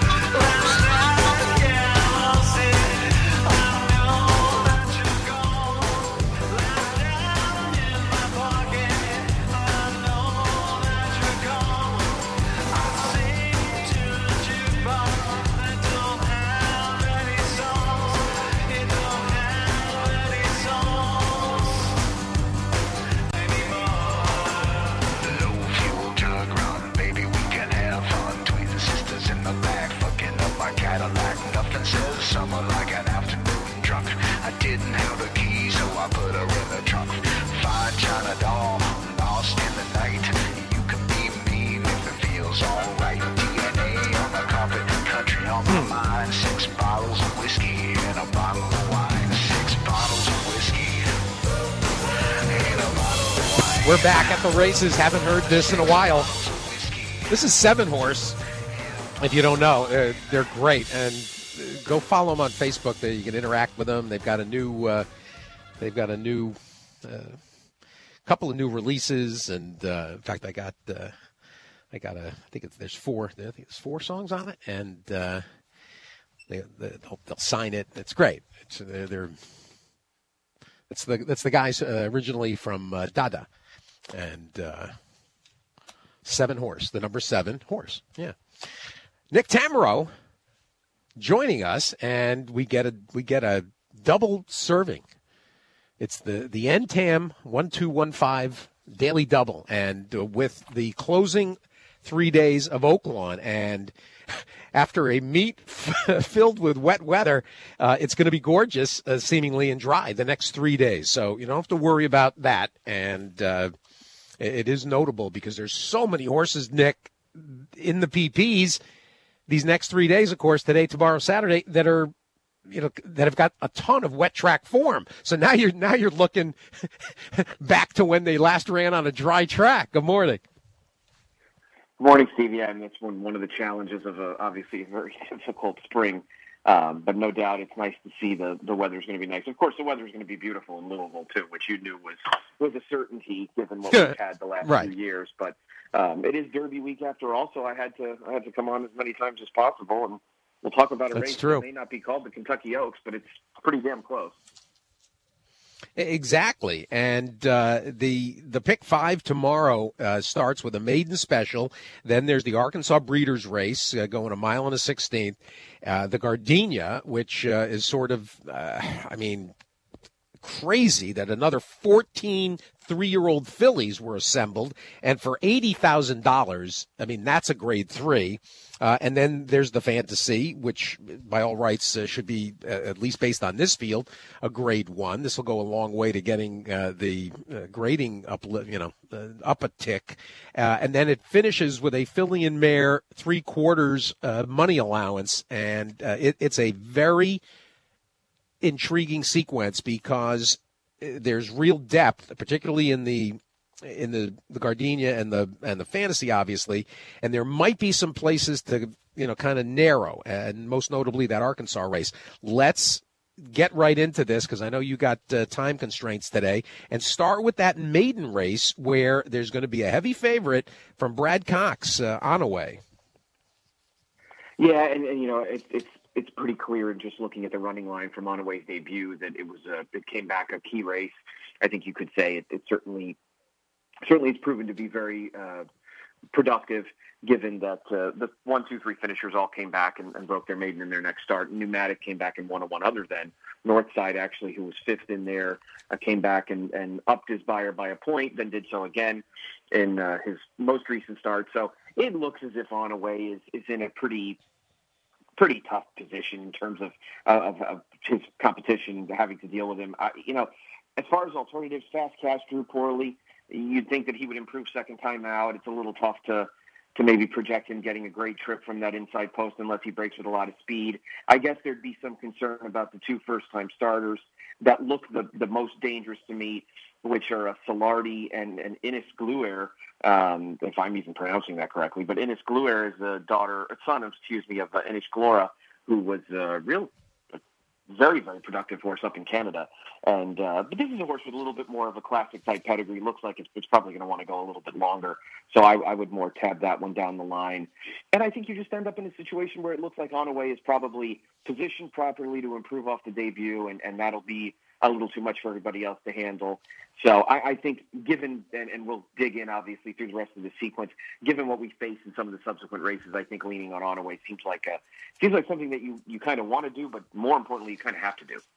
We're back at the races. Haven't heard this in a while. This is 7 Horse. If you don't know, they're great. And go follow them on Facebook. You can interact with them. They've got a new couple of new releases. And in fact, I think there's 4 songs on it. And they'll sign it. It's great. It's the guys originally from Dada. And 7 Horse, the number 7 Horse. Yeah. Nick Tammaro joining us, and we get a double serving. It's the NTAM 1215 Daily Double, and with the closing 3 days of Oaklawn, and after a meet filled with wet weather, it's going to be gorgeous, seemingly, and dry the next 3 days. So you don't have to worry about that. And it is notable because there's so many horses, Nick, in the PPs these next 3 days, of course, today, tomorrow, Saturday, that are, that have got a ton of wet track form. So now you're looking back to when they last ran on a dry track. Good morning. Good morning, Steve. Yeah, and that's one of the challenges of obviously a very difficult spring. But no doubt it's nice to see the weather's going to be nice. Of course, the weather's going to be beautiful in Louisville, too, which you knew was a certainty given what we've had the last few years. But it is Derby week after all, so I had to come on as many times as possible. And we'll talk about a race that may not be called the Kentucky Oaks, but it's pretty damn close. Exactly. And the pick 5 tomorrow starts with a maiden special. Then there's the Arkansas Breeders' Race going 1 mile and a 16th. The Gardenia, which is sort of, crazy that another 14 3-year-old fillies were assembled. And for $80,000, that's a grade 3. And then there's the Fantasy, which by all rights should be, at least based on this field, a grade 1. This will go a long way to getting the grading up, up a tick. And then it finishes with a filly and mare 3/4 money allowance. And it's a very intriguing sequence because there's real depth, particularly in the Gardenia and the Fantasy, obviously, and there might be some places to kind of narrow, and most notably that Arkansas race. Let's get right into this because I know you got time constraints today, and start with that maiden race where there's going to be a heavy favorite from Brad Cox, Onaway. Yeah, and it's pretty clear in just looking at the running line from Onaway's debut that it came back a key race. I think you could say it certainly it's proven to be very productive, given that the 1, 2, 3 finishers all came back and broke their maiden in their next start. Pneumatic came back and won a 1 other than Northside, actually, who was 5th in there, came back and upped his buyer by a point, then did so again in his most recent start. So it looks as if Onaway is in a pretty tough position in terms of his competition, having to deal with him. As far as alternatives, Fast Cash drew poorly. You'd think that he would improve second time out. It's a little tough to maybe project him getting a great trip from that inside post unless he breaks with a lot of speed. I guess there'd be some concern about the 2 first-time starters that look the most dangerous to me, which are Solardi and Innis Gluer, if I'm even pronouncing that correctly. But Innis Gluer is the son of Innis Glora, who was a very, very productive horse up in Canada. And but this is a horse with a little bit more of a classic-type pedigree. Looks like it's probably going to want to go a little bit longer. So I would more tab that one down the line. And I think you just end up in a situation where it looks like Onaway is probably positioned properly to improve off the debut, and that'll be a little too much for everybody else to handle. So I think given, and we'll dig in obviously through the rest of the sequence, given what we face in some of the subsequent races, I think leaning on Onaway seems like something that you kind of want to do, but more importantly, you kind of have to do.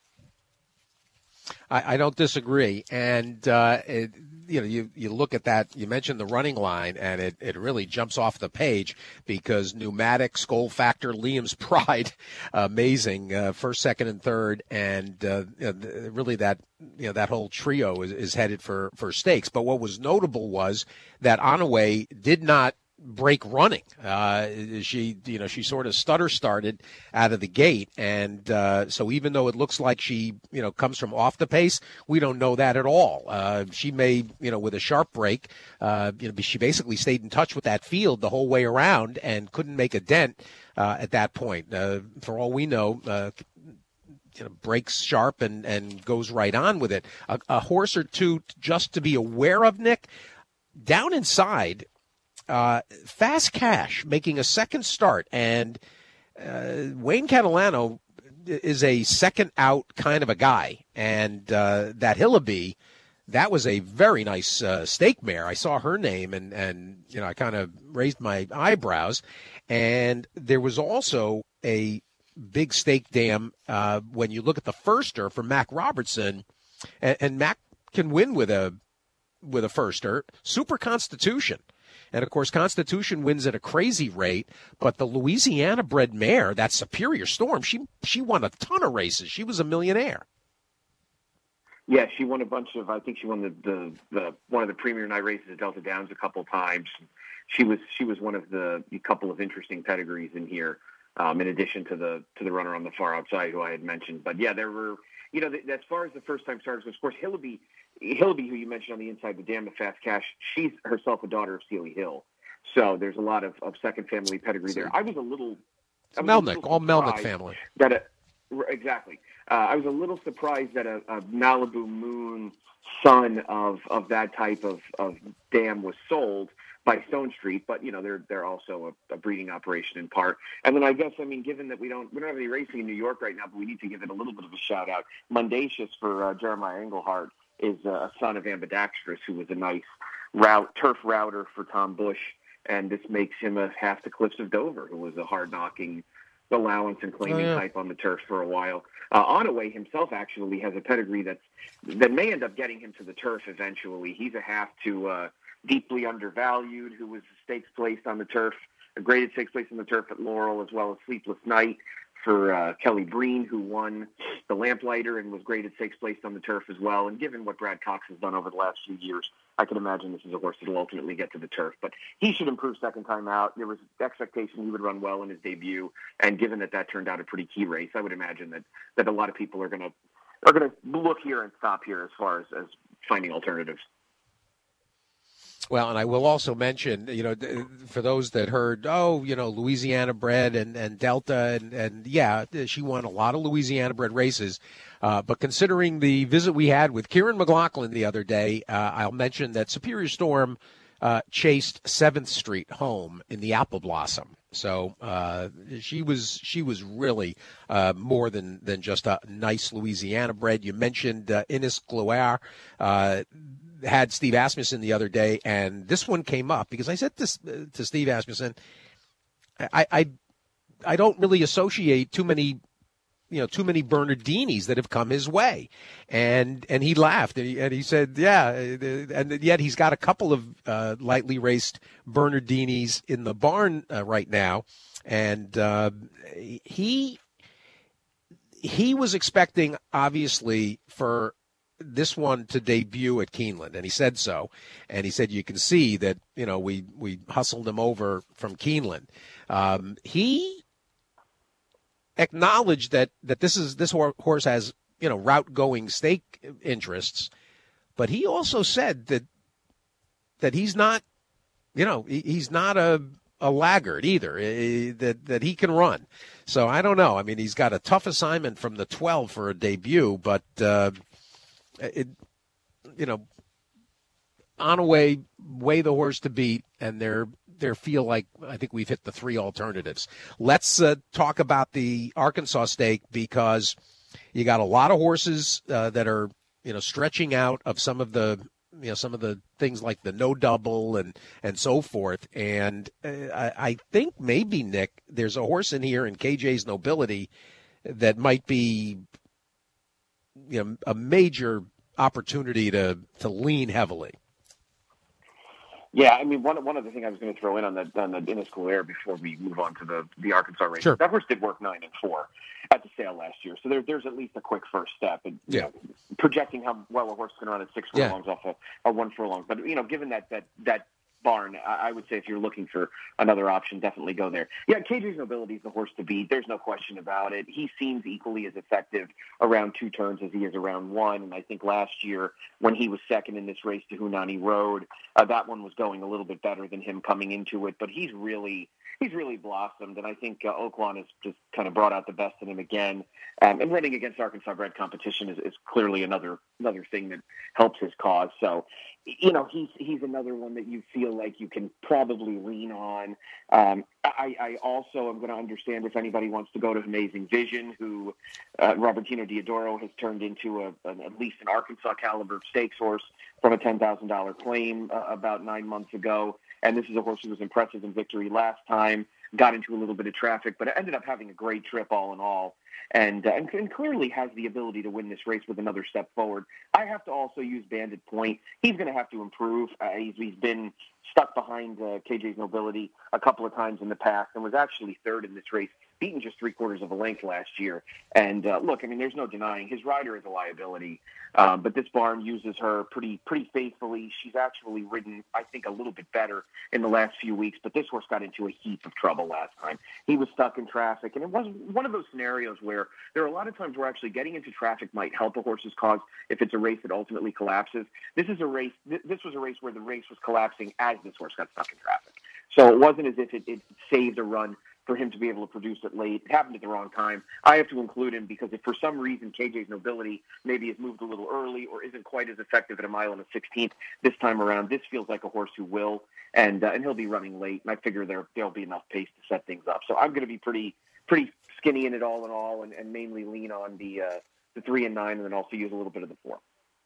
I don't disagree. And, you look at that, you mentioned the running line, and it really jumps off the page because Pneumatic, Skull Factor, Liam's Pride, amazing, first, second, and third. And really that whole trio is headed for stakes. But what was notable was that Onaway did not break running. She sort of stutter started out of the gate. And so even though it looks like she, comes from off the pace, we don't know that at all. She may, with a sharp break, she basically stayed in touch with that field the whole way around and couldn't make a dent at that point. For all we know, breaks sharp and goes right on with it. A horse or two just to be aware of, Nick, down inside, Fast Cash making a second start, and Wayne Catalano is a second out kind of a guy, and that Hillaby, that was a very nice stake mare. I saw her name, and I kind of raised my eyebrows, and there was also a big stake dam when you look at the firster for Mac Robertson, and Mac can win with a firster, Super Constitution. And, of course, Constitution wins at a crazy rate, but the Louisiana-bred mare, that Superior Storm, she won a ton of races. She was a millionaire. Yeah, she won a bunch of. I think she won the one of the Premier Night races at Delta Downs a couple times. She was one of the couple of interesting pedigrees in here, in addition to the runner on the far outside who I had mentioned. But yeah, there were as far as the first time starters, of course Hillaby, who you mentioned on the inside, the Dam, the Fast Cash. She's herself a daughter of Sealy Hill, so there's a lot of second family pedigree there. I was a little Melnick, all Melnick family. Exactly. I was a little surprised that a Malibu Moon son of that type of dam was sold by Stone Street, but they're also a breeding operation in part. And then I guess, given that we don't have any racing in New York right now, but we need to give it a little bit of a shout out. Mundacious for Jeremiah Englehart is a son of Ambidextrous, who was a nice turf router for Tom Bush, and this makes him a half the Cliffs of Dover, who was a hard knocking allowance and claiming type on the turf for a while. Onaway himself actually has a pedigree that may end up getting him to the turf eventually. He's a half to Deeply Undervalued, who was stakes placed on the turf, a graded stakes placed on the turf at Laurel, as well as Sleepless Night for Kelly Breen, who won the Lamplighter and was graded stakes placed on the turf as well. And given what Brad Cox has done over the last few years, I can imagine this is a horse that will ultimately get to the turf. But he should improve second time out. There was expectation he would run well in his debut, and given that turned out a pretty key race, I would imagine that a lot of people are going to look here and stop here as far as finding alternatives. Well, and I will also mention, for those that heard, Louisiana bred and Delta, and yeah, she won a lot of Louisiana bred races. But considering the visit we had with Kieran McLaughlin the other day, I'll mention that Superior Storm chased 7th Street home in the Apple Blossom. So she was really more than just a nice Louisiana bred. You mentioned Ines Gloire. Had Steve Asmussen the other day, and this one came up because I said this to Steve Asmussen, I don't really associate too many Bernardinis that have come his way, and he laughed and he said, yeah, and yet he's got a couple of lightly raced Bernardinis in the barn right now, and he was expecting obviously for this one to debut at Keeneland, and he said so. And he said you can see that we hustled him over from Keeneland. He acknowledged that this horse has route going stake interests, but he also said that he's not he's not a laggard either. That he can run. So I don't know. I mean, he's got a tough assignment from the 12 for a debut, but. Onaway, way the horse to beat, and they feel like I think we've hit the 3 alternatives. Let's talk about the Arkansas stake, because you got a lot of horses that are stretching out of some of the things like the no double and so forth. And I think maybe, Nick, there's a horse in here in KJ's Nobility that might be a major opportunity to lean heavily. Yeah, I mean, one of the things I was going to throw in on the Ines Gloire before we move on to the Arkansas race. Sure. That horse did work 9-4 at the sale last year, so there's at least a quick first step. And projecting how well a horse can run at 6 furlongs off a 1 furlong, but given that barn, I would say if you're looking for another option, definitely go there. Yeah, KJ's Nobility is the horse to beat. There's no question about it. He seems equally as effective around 2 turns as he is around 1. And I think last year when he was second in this race to Hunani Road, that one was going a little bit better than him coming into it. But he's really blossomed, and I think Oaklawn has just kind of brought out the best in him again. And running against Arkansas bred competition is clearly another thing that helps his cause. So, he's another one that you feel like you can probably lean on. I also am going to understand if anybody wants to go to Amazing Vision, who Robertino Diodoro has turned into at least an Arkansas caliber stakes horse from a $10,000 claim about 9 months ago. And this is a horse who was impressive in victory last time, got into a little bit of traffic, but ended up having a great trip all in all, and clearly has the ability to win this race with another step forward. I have to also use Bandit Point. He's going to have to improve. He's been stuck behind KJ's Nobility a couple of times in the past and was actually third in this race, beaten just 3/4 of a length last year. And look, I mean, there's no denying his rider is a liability, but this barn uses her pretty faithfully. She's actually ridden, I think, a little bit better in the last few weeks, but this horse got into a heap of trouble last time. He was stuck in traffic, and it was one of those scenarios where there are a lot of times where actually getting into traffic might help a horse's cause if it's a race that ultimately collapses. This was a race where the race was collapsing as this horse got stuck in traffic. So it wasn't as if it saved a run for him to be able to produce it late. It happened at the wrong time. I have to include him because if for some reason KJ's Nobility maybe has moved a little early or isn't quite as effective at 1 mile and a 16th this time around, this feels like a horse who will, and he'll be running late. And I figure there'll be enough pace to set things up. So I'm going to be pretty skinny in it all in all, and mainly lean on the 3 and 9, and then also use a little bit of the 4.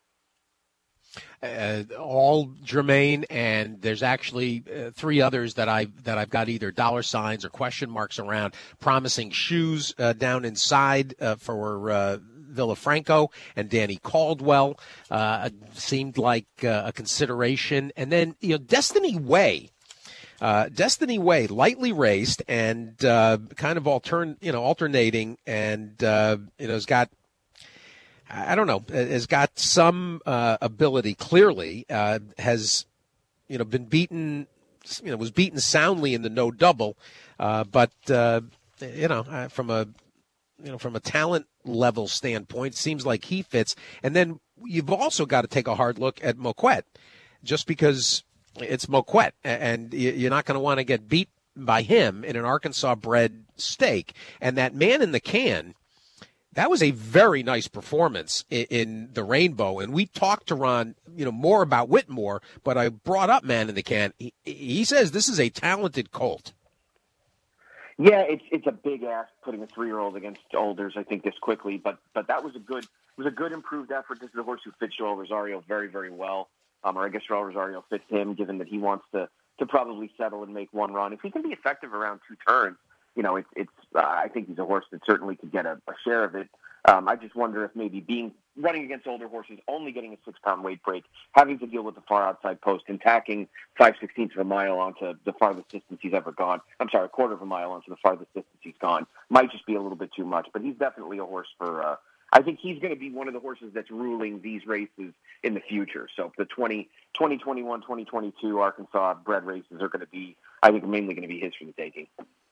All Germain, and there's actually 3 others that I've got either dollar signs or question marks around. Promising Shoes down inside for Villafranco and Danny Caldwell seemed like a consideration, and then Destiny Way. Lightly raced and kind of alternating, and has got. I don't know, has got some ability, clearly, has, been beaten, was beaten soundly in the no double. But from a talent level standpoint, seems like he fits. And then you've also got to take a hard look at Moquette, just because it's Moquette and you're not going to want to get beat by him in an Arkansas bred stake. And that Man in the Can, that was a very nice performance in the Rainbow, and we talked to Ron, more about Whitmore, but I brought up Man in the Can. He says this is a talented colt. Yeah, it's a big ask putting a 3-year-old against Olders, I think, this quickly, but that was a good improved effort. This is a horse who fits Joel Rosario very, very well, or I guess Joel Rosario fits him, given that he wants to probably settle and make one run. If he can be effective around 2 turns, I think he's a horse that certainly could get a share of it. I just wonder if maybe running against older horses, only getting a 6-pound weight break, having to deal with the far outside post, and tacking 5/16 of a mile onto the farthest distance he's ever gone. I'm sorry, 1/4 of a mile onto the farthest distance he's gone might just be a little bit too much. But he's definitely a horse for. I think he's going to be one of the horses that's ruling these races in the future. So the 2021, 2022 Arkansas bred races are going to be, I think, mainly going to be his for the taking.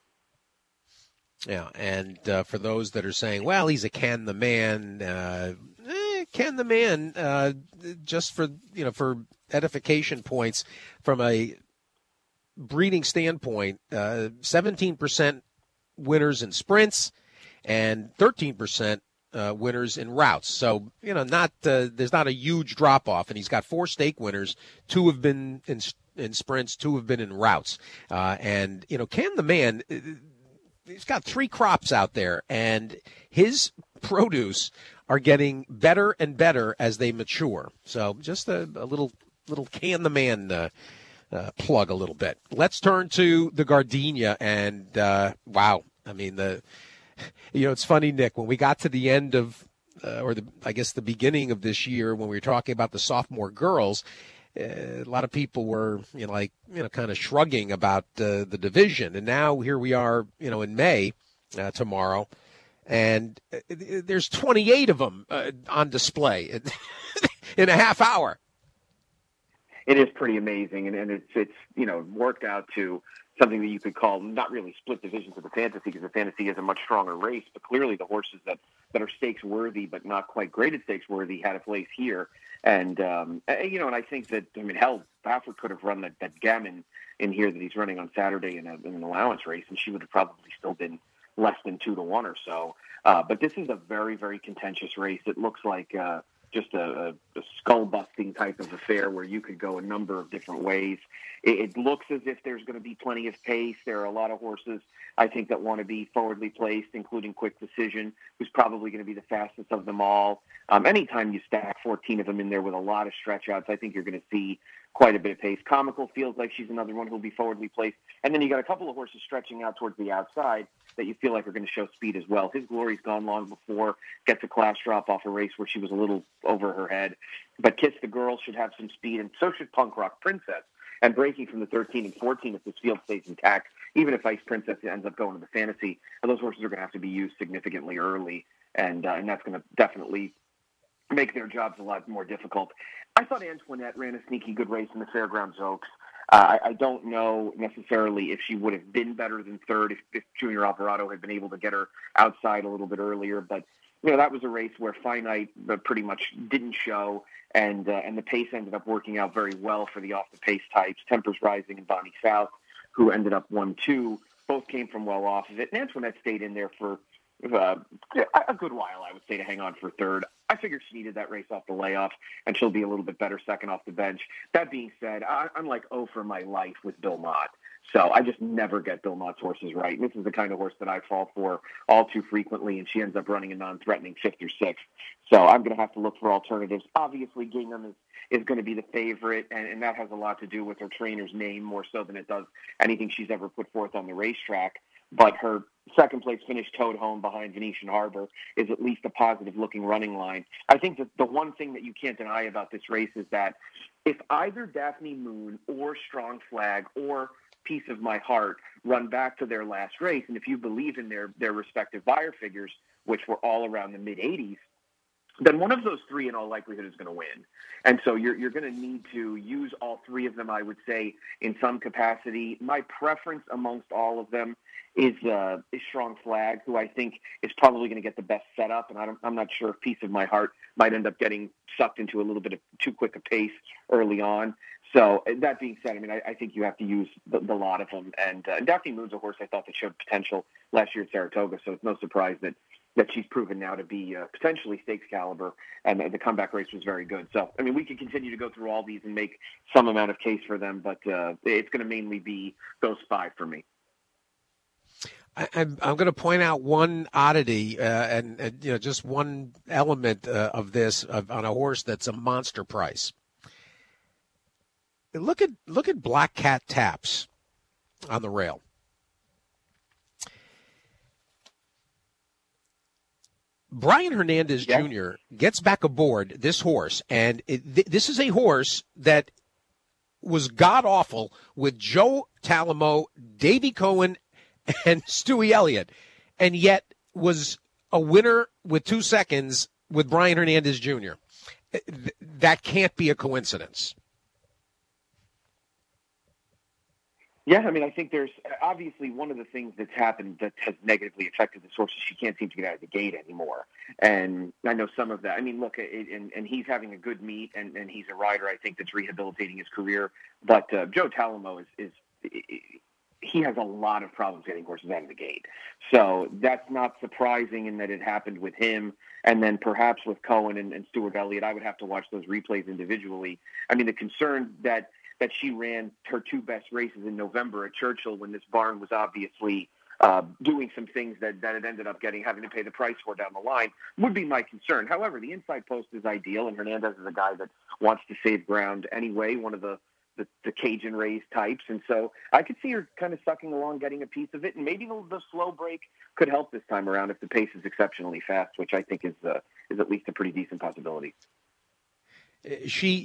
Yeah, and for those that are saying, well, he's a Can the Man, Can the Man, just for edification points, from a breeding standpoint, 17% winners in sprints and 13% winners in routes. So, there's not a huge drop off, and he's got 4 stake winners. 2 have been in sprints, 2 have been in routes. And Can the Man, he's got 3 crops out there, and his produce are getting better and better as they mature. So just a little Can the Man plug a little bit. Let's turn to the Gardenia, and wow, I mean it's funny, Nick, when we got to the end of the beginning of this year, when we were talking about the sophomore girls, a lot of people were, kind of shrugging about the division. And now here we are, in May, tomorrow, and there's 28 of them on display in a half hour. It is pretty amazing, and it's worked out to something that you could call not really split divisions of the fantasy, because the fantasy is a much stronger race, but clearly the horses that are stakes worthy but not quite graded stakes worthy had a place here. And and I think that, Baffert could have run that gammon in here that he's running on Saturday in an allowance race, and she would have probably still been less than 2 to 1 or so. But this is a very, very contentious race. It looks like just a skull-busting type of affair where you could go a number of different ways. It looks as if there's going to be plenty of pace. There are a lot of horses, I think, that want to be forwardly placed, including Quick Decision, who's probably going to be the fastest of them all. Anytime you stack 14 of them in there with a lot of stretch outs, I think you're going to see quite a bit of pace. Comical feels like she's another one who'll be forwardly placed. And then you got a couple of horses stretching out towards the outside that you feel like are going to show speed as well. His Glory's gone long before, gets a class drop off a race where she was a little over her head. But Kiss the Girl should have some speed, and so should Punk Rock Princess, and breaking from the 13 and 14 if this field stays intact. Even if Ice Princess ends up going to the fantasy, those horses are going to have to be used significantly early, and that's going to definitely make their jobs a lot more difficult. I thought Antoinette ran a sneaky good race in the Fairgrounds Oaks. I don't know necessarily if she would have been better than third if Junior Alvarado had been able to get her outside a little bit earlier. But, that was a race where Finite pretty much didn't show, and the pace ended up working out very well for the off-the-pace types. Tempers Rising and Bonnie South, who ended up 1-2, both came from well off of it. And Antoinette stayed in there for a good while, I would say, to hang on for third. I figured she needed that race off the layoff, and she'll be a little bit better second off the bench. That being said, I'm like, for my life with Bill Mott. So I just never get Bill Mott's horses right. And this is the kind of horse that I fall for all too frequently, and she ends up running a non-threatening fifth or sixth. So I'm going to have to look for alternatives. Obviously, Gingham is going to be the favorite, and that has a lot to do with her trainer's name more so than it does anything she's ever put forth on the racetrack. But her second-place finish towed home behind Venetian Harbor is at least a positive-looking running line. I think that the one thing that you can't deny about this race is that if either Daphne Moon or Strong Flag or Piece of My Heart run back to their last race, and if you believe in their respective buyer figures, which were all around the mid-80s, then one of those three in all likelihood is going to win. And so you're going to need to use all three of them, I would say, in some capacity. My preference amongst all of them is Strong Flag, who I think is probably going to get the best setup, and I'm not sure if Piece of My Heart might end up getting sucked into a little bit of too quick a pace early on. So that being said, I mean, I think you have to use the lot of them. And Daphne Moon's a horse I thought that showed potential last year at Saratoga, so it's no surprise that she's proven now to be potentially stakes caliber, and the comeback race was very good. So, I mean, we could continue to go through all these and make some amount of case for them, but it's going to mainly be those five for me. I'm going to point out one oddity and just one element of this on a horse that's a monster price. Look at Black Cat Taps on the rail. Brian Hernandez Jr. gets back aboard this horse, and this is a horse that was god-awful with Joe Talamo, Davey Cohen, and Stewie Elliott, and yet was a winner with 2 seconds with Brian Hernandez Jr. That can't be a coincidence. Yeah, I mean, I think there's obviously one of the things that's happened that has negatively affected this horse is she can't seem to get out of the gate anymore. And I know some of that. I mean, look, and he's having a good meet, and he's a rider, I think, that's rehabilitating his career. But Joe Talamo he has a lot of problems getting horses out of the gate. So that's not surprising in that it happened with him. And then perhaps with Cohen and Stuart Elliott, I would have to watch those replays individually. I mean, the concern that she ran her two best races in November at Churchill when this barn was obviously doing some things that it ended up having to pay the price for down the line would be my concern. However, the inside post is ideal, and Hernandez is a guy that wants to save ground anyway, one of the Cajun raised types. And so I could see her kind of sucking along, getting a piece of it, and maybe the slow break could help this time around if the pace is exceptionally fast, which I think is at least a pretty decent possibility. She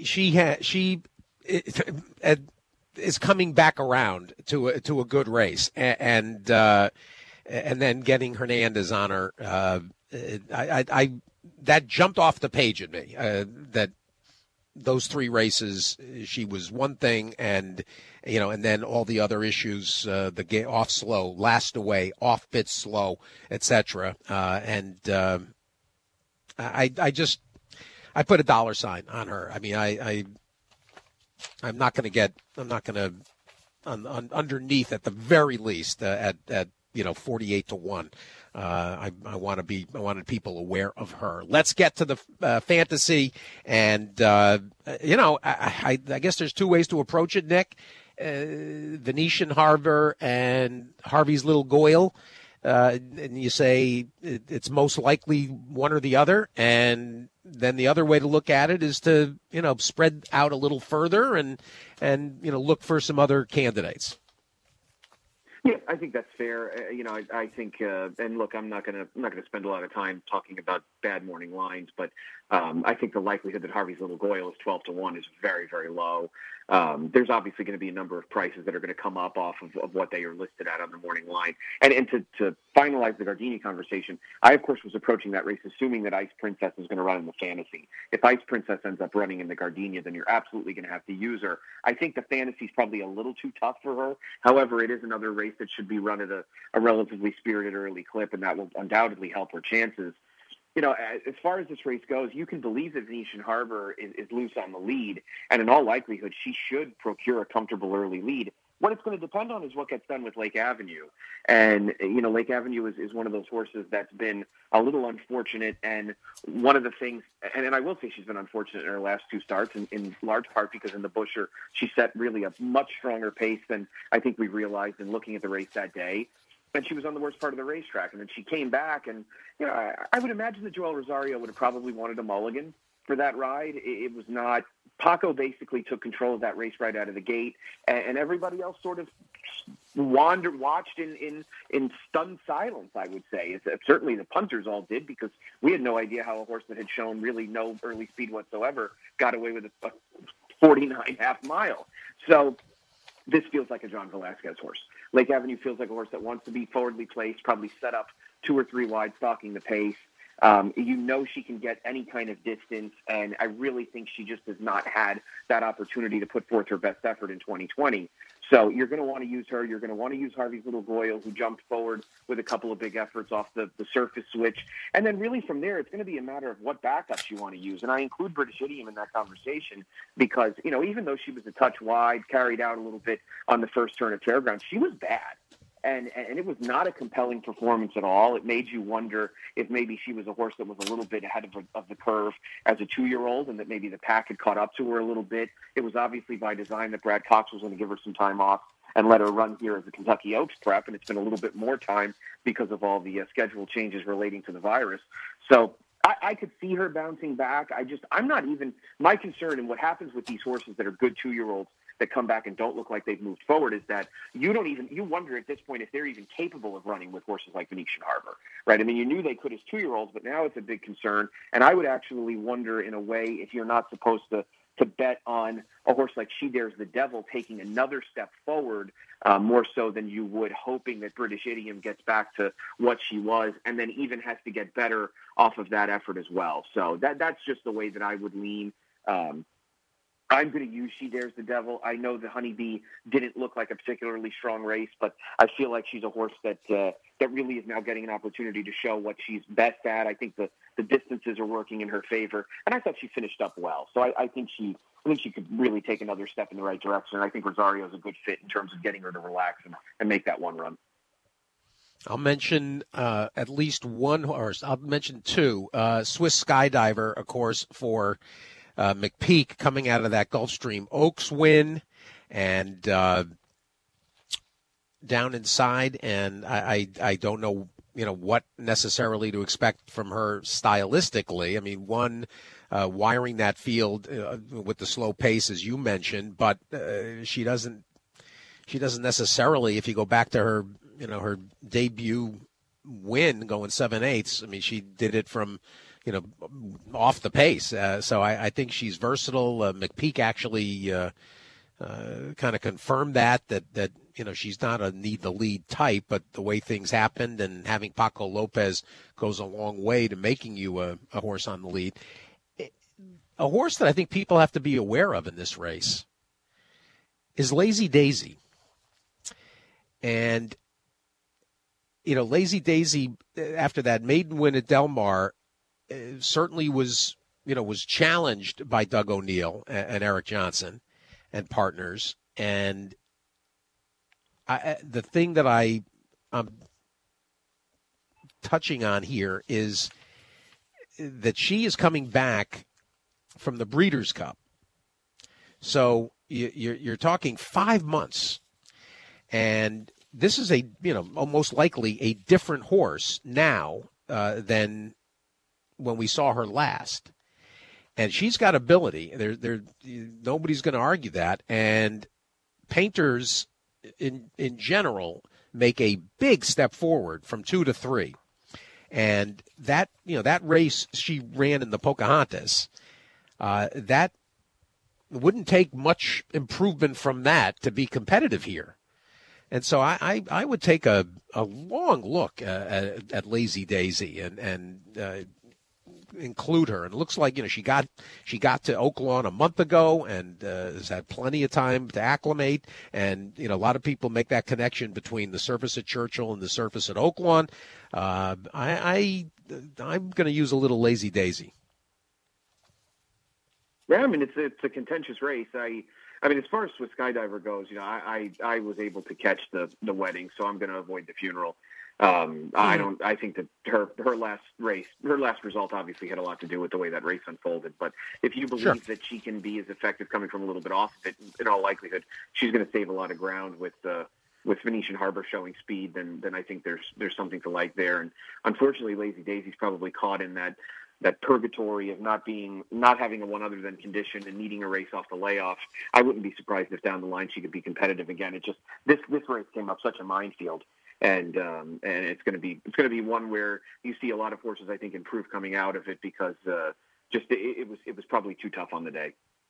is coming back around to a good race, and then getting Hernandez on her. That jumped off the page at me. That those three races, she was one thing, and then all the other issues, the off slow, last away, off bit slow, etc. I put a $sign on her. I mean, I'm not going to underneath at the very least at 48-1. I wanted people aware of her. Let's get to the fantasy, and I guess there's two ways to approach it, Nick. Venetian Harbor and Harvey's Little Goyle. And you say it's most likely one or the other, and then the other way to look at it is to spread out a little further and look for some other candidates. Yeah, I think that's fair. I think, and look, I'm not going to spend a lot of time talking about bad morning lines, but I think the likelihood that Harvey's Little Goyle is 12-1 is very, very low. there's obviously going to be a number of prices that are going to come up off of what they are listed at on the morning line. And to finalize the Gardini conversation, I, of course, was approaching that race assuming that Ice Princess is going to run in the Fantasy. If Ice Princess ends up running in the Gardenia, then you're absolutely going to have to use her. I think the Fantasy is probably a little too tough for her. However, it is another race that should be run at a relatively spirited early clip, and that will undoubtedly help her chances. You know, as far as this race goes, you can believe that Venetian Harbor is loose on the lead, and in all likelihood, she should procure a comfortable early lead. What it's going to depend on is what gets done with Lake Avenue. And, you know, Lake Avenue is one of those horses that's been a little unfortunate. And one of the things, and I will say she's been unfortunate in her last two starts, in large part because in the Busher, she set really a much stronger pace than I think we realized in looking at the race that day. And she was on the worst part of the racetrack. And then she came back. And, you know, I would imagine that Joel Rosario would have probably wanted a mulligan for that ride. It was not. Paco basically took control of that race right out of the gate. And everybody else sort of watched in stunned silence, I would say. Certainly the punters all did, because we had no idea how a horse that had shown really no early speed whatsoever got away with a 49 half mile. So this feels like a John Velasquez horse. Lake Avenue feels like a horse that wants to be forwardly placed, probably set up 2 or 3 wide, stalking the pace. You know she can get any kind of distance, and I really think she just has not had that opportunity to put forth her best effort in 2020. So you're going to want to use her. You're going to want to use Harvey's Little Goyle, who jumped forward with a couple of big efforts off the surface switch. And then really from there, it's going to be a matter of what backups you want to use. And I include British Idiom in that conversation because, you know, even though she was a touch wide, carried out a little bit on the first turn at Fairgrounds, she was bad. And it was not a compelling performance at all. It made you wonder if maybe she was a horse that was a little bit ahead of the curve as a 2-year-old, and that maybe the pack had caught up to her a little bit. It was obviously by design that Brad Cox was going to give her some time off and let her run here as a Kentucky Oaks prep, and it's been a little bit more time because of all the schedule changes relating to the virus. So I could see her bouncing back. I'm not even – my concern, and what happens with these horses that are good 2-year-olds that come back and don't look like they've moved forward, is that you wonder at this point if they're even capable of running with horses like Venetian Harbor, right? I mean, you knew they could as 2-year-olds, but now it's a big concern. And I would actually wonder, in a way, if you're not supposed to bet on a horse like She Dares the Devil taking another step forward, more so than you would, hoping that British Idiom gets back to what she was and then even has to get better off of that effort as well. So that's just the way that I would lean. I'm going to use She Dares the Devil. I know the Honeybee didn't look like a particularly strong race, but I feel like she's a horse that really is now getting an opportunity to show what she's best at. I think the distances are working in her favor, and I thought she finished up well. So I think she could really take another step in the right direction. And I think Rosario is a good fit in terms of getting her to relax and make that one run. I'll mention at least one horse. I'll mention 2. Swiss Skydiver, of course, for McPeak, coming out of that Gulfstream Oaks win, and down inside, and I don't know, what necessarily to expect from her stylistically. I mean, wiring that field with the slow pace, as you mentioned, but she doesn't necessarily, if you go back to her, her debut win going 7/8, I mean, she did it from, off the pace. So I think she's versatile. McPeak actually kind of confirmed that she's not a need the lead type, but the way things happened and having Paco Lopez goes a long way to making you a horse on the lead. A horse that I think people have to be aware of in this race is Lazy Daisy. And, Lazy Daisy, after that maiden win at Del Mar, certainly was challenged by Doug O'Neill and Eric Johnson and partners. And the thing that I'm touching on here is that she is coming back from the Breeders' Cup. So you're talking 5 months, and this is almost likely a different horse now than when we saw her last. And she's got ability. Nobody's going to argue that. And painters in general make a big step forward from 2 to 3. And that race she ran in the Pocahontas, that wouldn't take much improvement from that to be competitive here. And so I would take a long look at Lazy Daisy and include her. And it looks like, she got to Oaklawn a month ago and has had plenty of time to acclimate. And, a lot of people make that connection between the surface at Churchill and the surface at Oaklawn. I'm going to use a little Lazy Daisy. Yeah, I mean, it's a contentious race. I mean, as far as Swiss Skydiver goes, I was able to catch the wedding, so I'm going to avoid the funeral. I think that her last result obviously had a lot to do with the way that race unfolded. But if you believe that she can be as effective coming from a little bit off of it, in all likelihood, she's going to save a lot of ground with Venetian Harbor showing speed. Then I think there's something to like there. And unfortunately, Lazy Daisy's probably caught in that purgatory of not having a one other than condition and needing a race off the layoff. I wouldn't be surprised if down the line she could be competitive again. It just this race came up such a minefield, and it's going to be one where you see a lot of horses I think improve coming out of it because it was probably too tough on the day.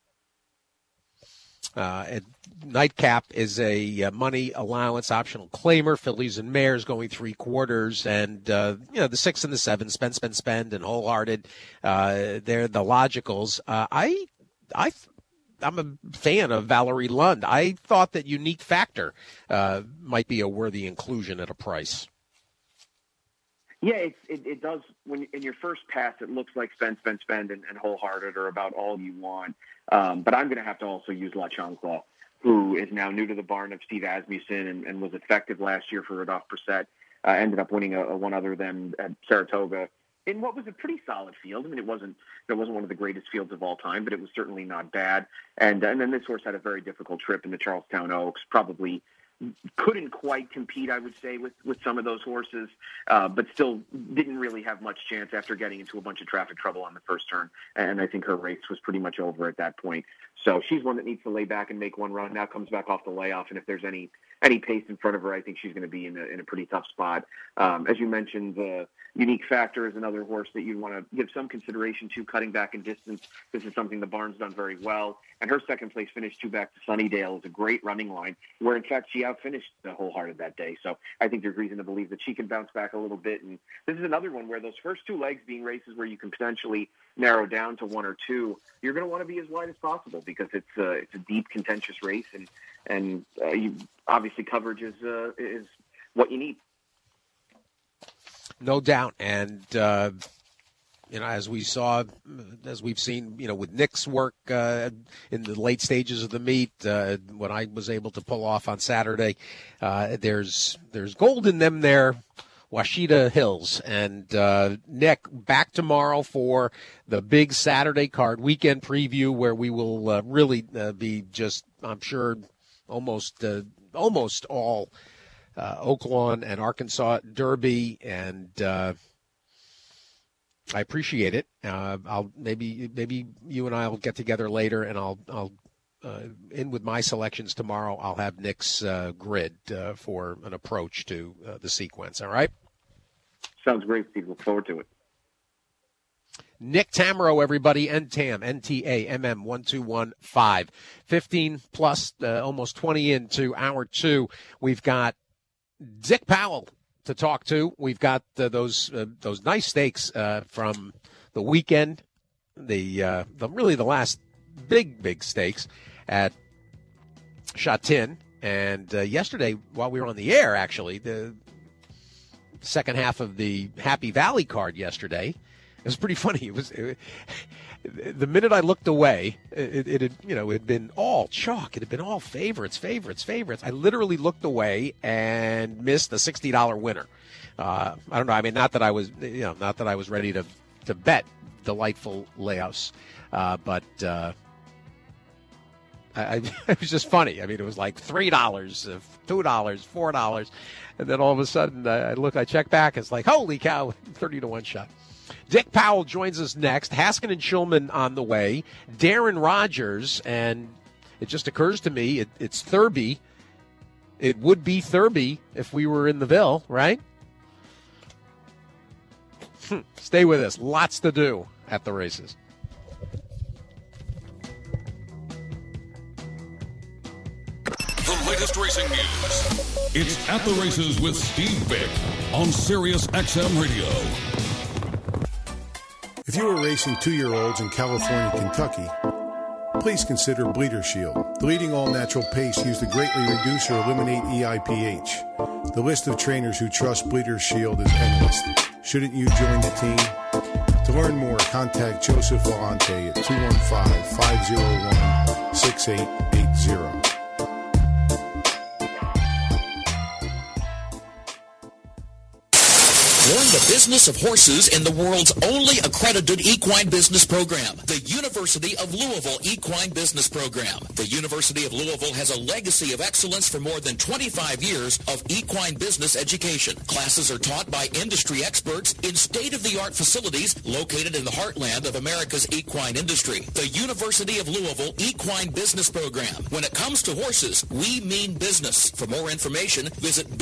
Nightcap is a money allowance optional claimer. Fillies and mares going 3/4, and the 6 and the 7 spend, and Wholehearted. They're the logicals. I'm a fan of Valerie Lund. I thought that Unique Factor might be a worthy inclusion at a price. Yeah, it does. When in your first pass, it looks like spend, and Wholehearted are about all you want. But I'm going to have to also use La Chancla, who is now new to the barn of Steve Asmussen and was effective last year for Rodolphe Brissett. Ended up winning a one other than at Saratoga in what was a pretty solid field. I mean, it wasn't one of the greatest fields of all time, but it was certainly not bad. And then this horse had a very difficult trip in the Charlestown Oaks, probably couldn't quite compete, I would say, with some of those horses, but still didn't really have much chance after getting into a bunch of traffic trouble on the first turn. And I think her race was pretty much over at that point. So she's one that needs to lay back and make one run. Now comes back off the layoff, and if there's any pace in front of her, I think she's going to be in a pretty tough spot. As you mentioned, Unique Factor is another horse that you want to give some consideration to, cutting back in distance. This is something the barn's done very well. And her second place finish 2 back to Sunnydale is a great running line, where in fact she outfinished the Wholehearted that day. So I think there's reason to believe that she can bounce back a little bit. And this is another one where those first 2 legs being races where you can potentially narrow down to 1 or 2, you're going to want to be as wide as possible because it's a deep, contentious race, and obviously coverage is what you need. No doubt. And, as we've seen, with Nick's work in the late stages of the meet, what I was able to pull off on Saturday, there's gold in them there. Washita Hills. And Nick, back tomorrow for the big Saturday card weekend preview, where we will really be just, I'm sure, almost all Oaklawn and Arkansas Derby, and I appreciate it. I'll maybe you and I will get together later, and I'll in with my selections tomorrow. I'll have Nick's grid for an approach to the sequence. All right. Sounds great, Steve. Look forward to it. Nick Tamro, everybody, NTAM, NTAMM 1215. 15 plus, almost 20 into hour 2. We've got Dick Powell to talk to. We've got those nice stakes from the weekend, the last big stakes at Chatin. And yesterday, while we were on the air, actually, the second half of the Happy Valley card yesterday, it was pretty funny. The minute I looked away, it had been all chalk. It had been all favorites. I literally looked away and missed the $60 winner. I don't know. I mean, not that I was ready to bet delightful layouts, but it was just funny. I mean, it was like $3, $2, $4, and then all of a sudden I check back. It's like, holy cow, 30-1 shot. Dick Powell joins us next. Haskin and Shulman on the way. Darren Rogers, and it just occurs to me it's Thurby. It would be Thurby if we were in the Ville, right? Stay with us. Lots to do at the races. It's At the Races with Steve Bick on Sirius XM Radio. If you are racing 2-year-olds in California, Kentucky, please consider Bleeder Shield, the leading all-natural paste used to greatly reduce or eliminate EIPH. The list of trainers who trust Bleeder Shield is endless. Shouldn't you join the team? To learn more, contact Joseph Vellante at 215-501-6880. Learn the business of horses in the world's only accredited equine business program, the University of Louisville Equine Business Program. The University of Louisville has a legacy of excellence for more than 25 years of equine business education. Classes are taught by industry experts in state-of-the-art facilities located in the heartland of America's equine industry. The University of Louisville Equine Business Program. When it comes to horses, we mean business. For more information, visit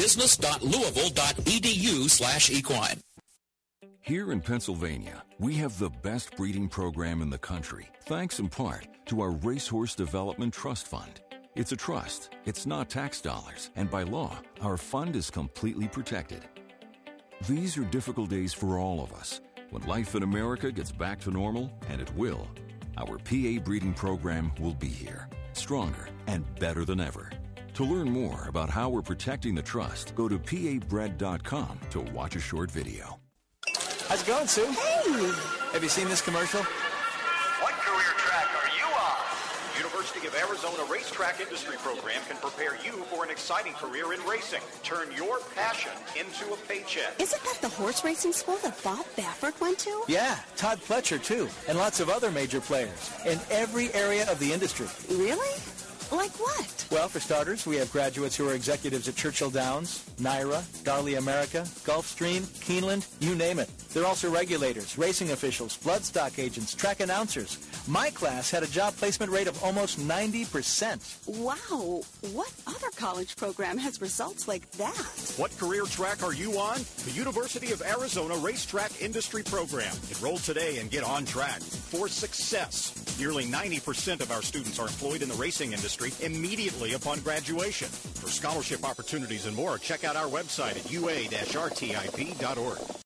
business.louisville.edu/equine. Here in Pennsylvania, we have the best breeding program in the country, thanks in part to our Racehorse Development Trust Fund. It's a trust, it's not tax dollars, and by law, our fund is completely protected. These are difficult days for all of us. When life in America gets back to normal, and it will, our PA breeding program will be here, stronger and better than ever. To learn more about how we're protecting the trust, go to pabred.com to watch a short video. How's it going, Sue? Hey! Have you seen this commercial? What career track are you on? University of Arizona Racetrack Industry Program can prepare you for an exciting career in racing. Turn your passion into a paycheck. Isn't that the horse racing school that Bob Baffert went to? Yeah, Todd Pletcher, too, and lots of other major players in every area of the industry. Really? Like what? Well, for starters, we have graduates who are executives at Churchill Downs, NYRA, Darley America, Gulfstream, Keeneland, you name it. They're also regulators, racing officials, bloodstock agents, track announcers. My class had a job placement rate of almost 90%. Wow. What other college program has results like that? What career track are you on? The University of Arizona Racetrack Industry Program. Enroll today and get on track for success. Nearly 90% of our students are employed in the racing industry immediately upon graduation. For scholarship opportunities and more, check out our website at ua-rtip.org.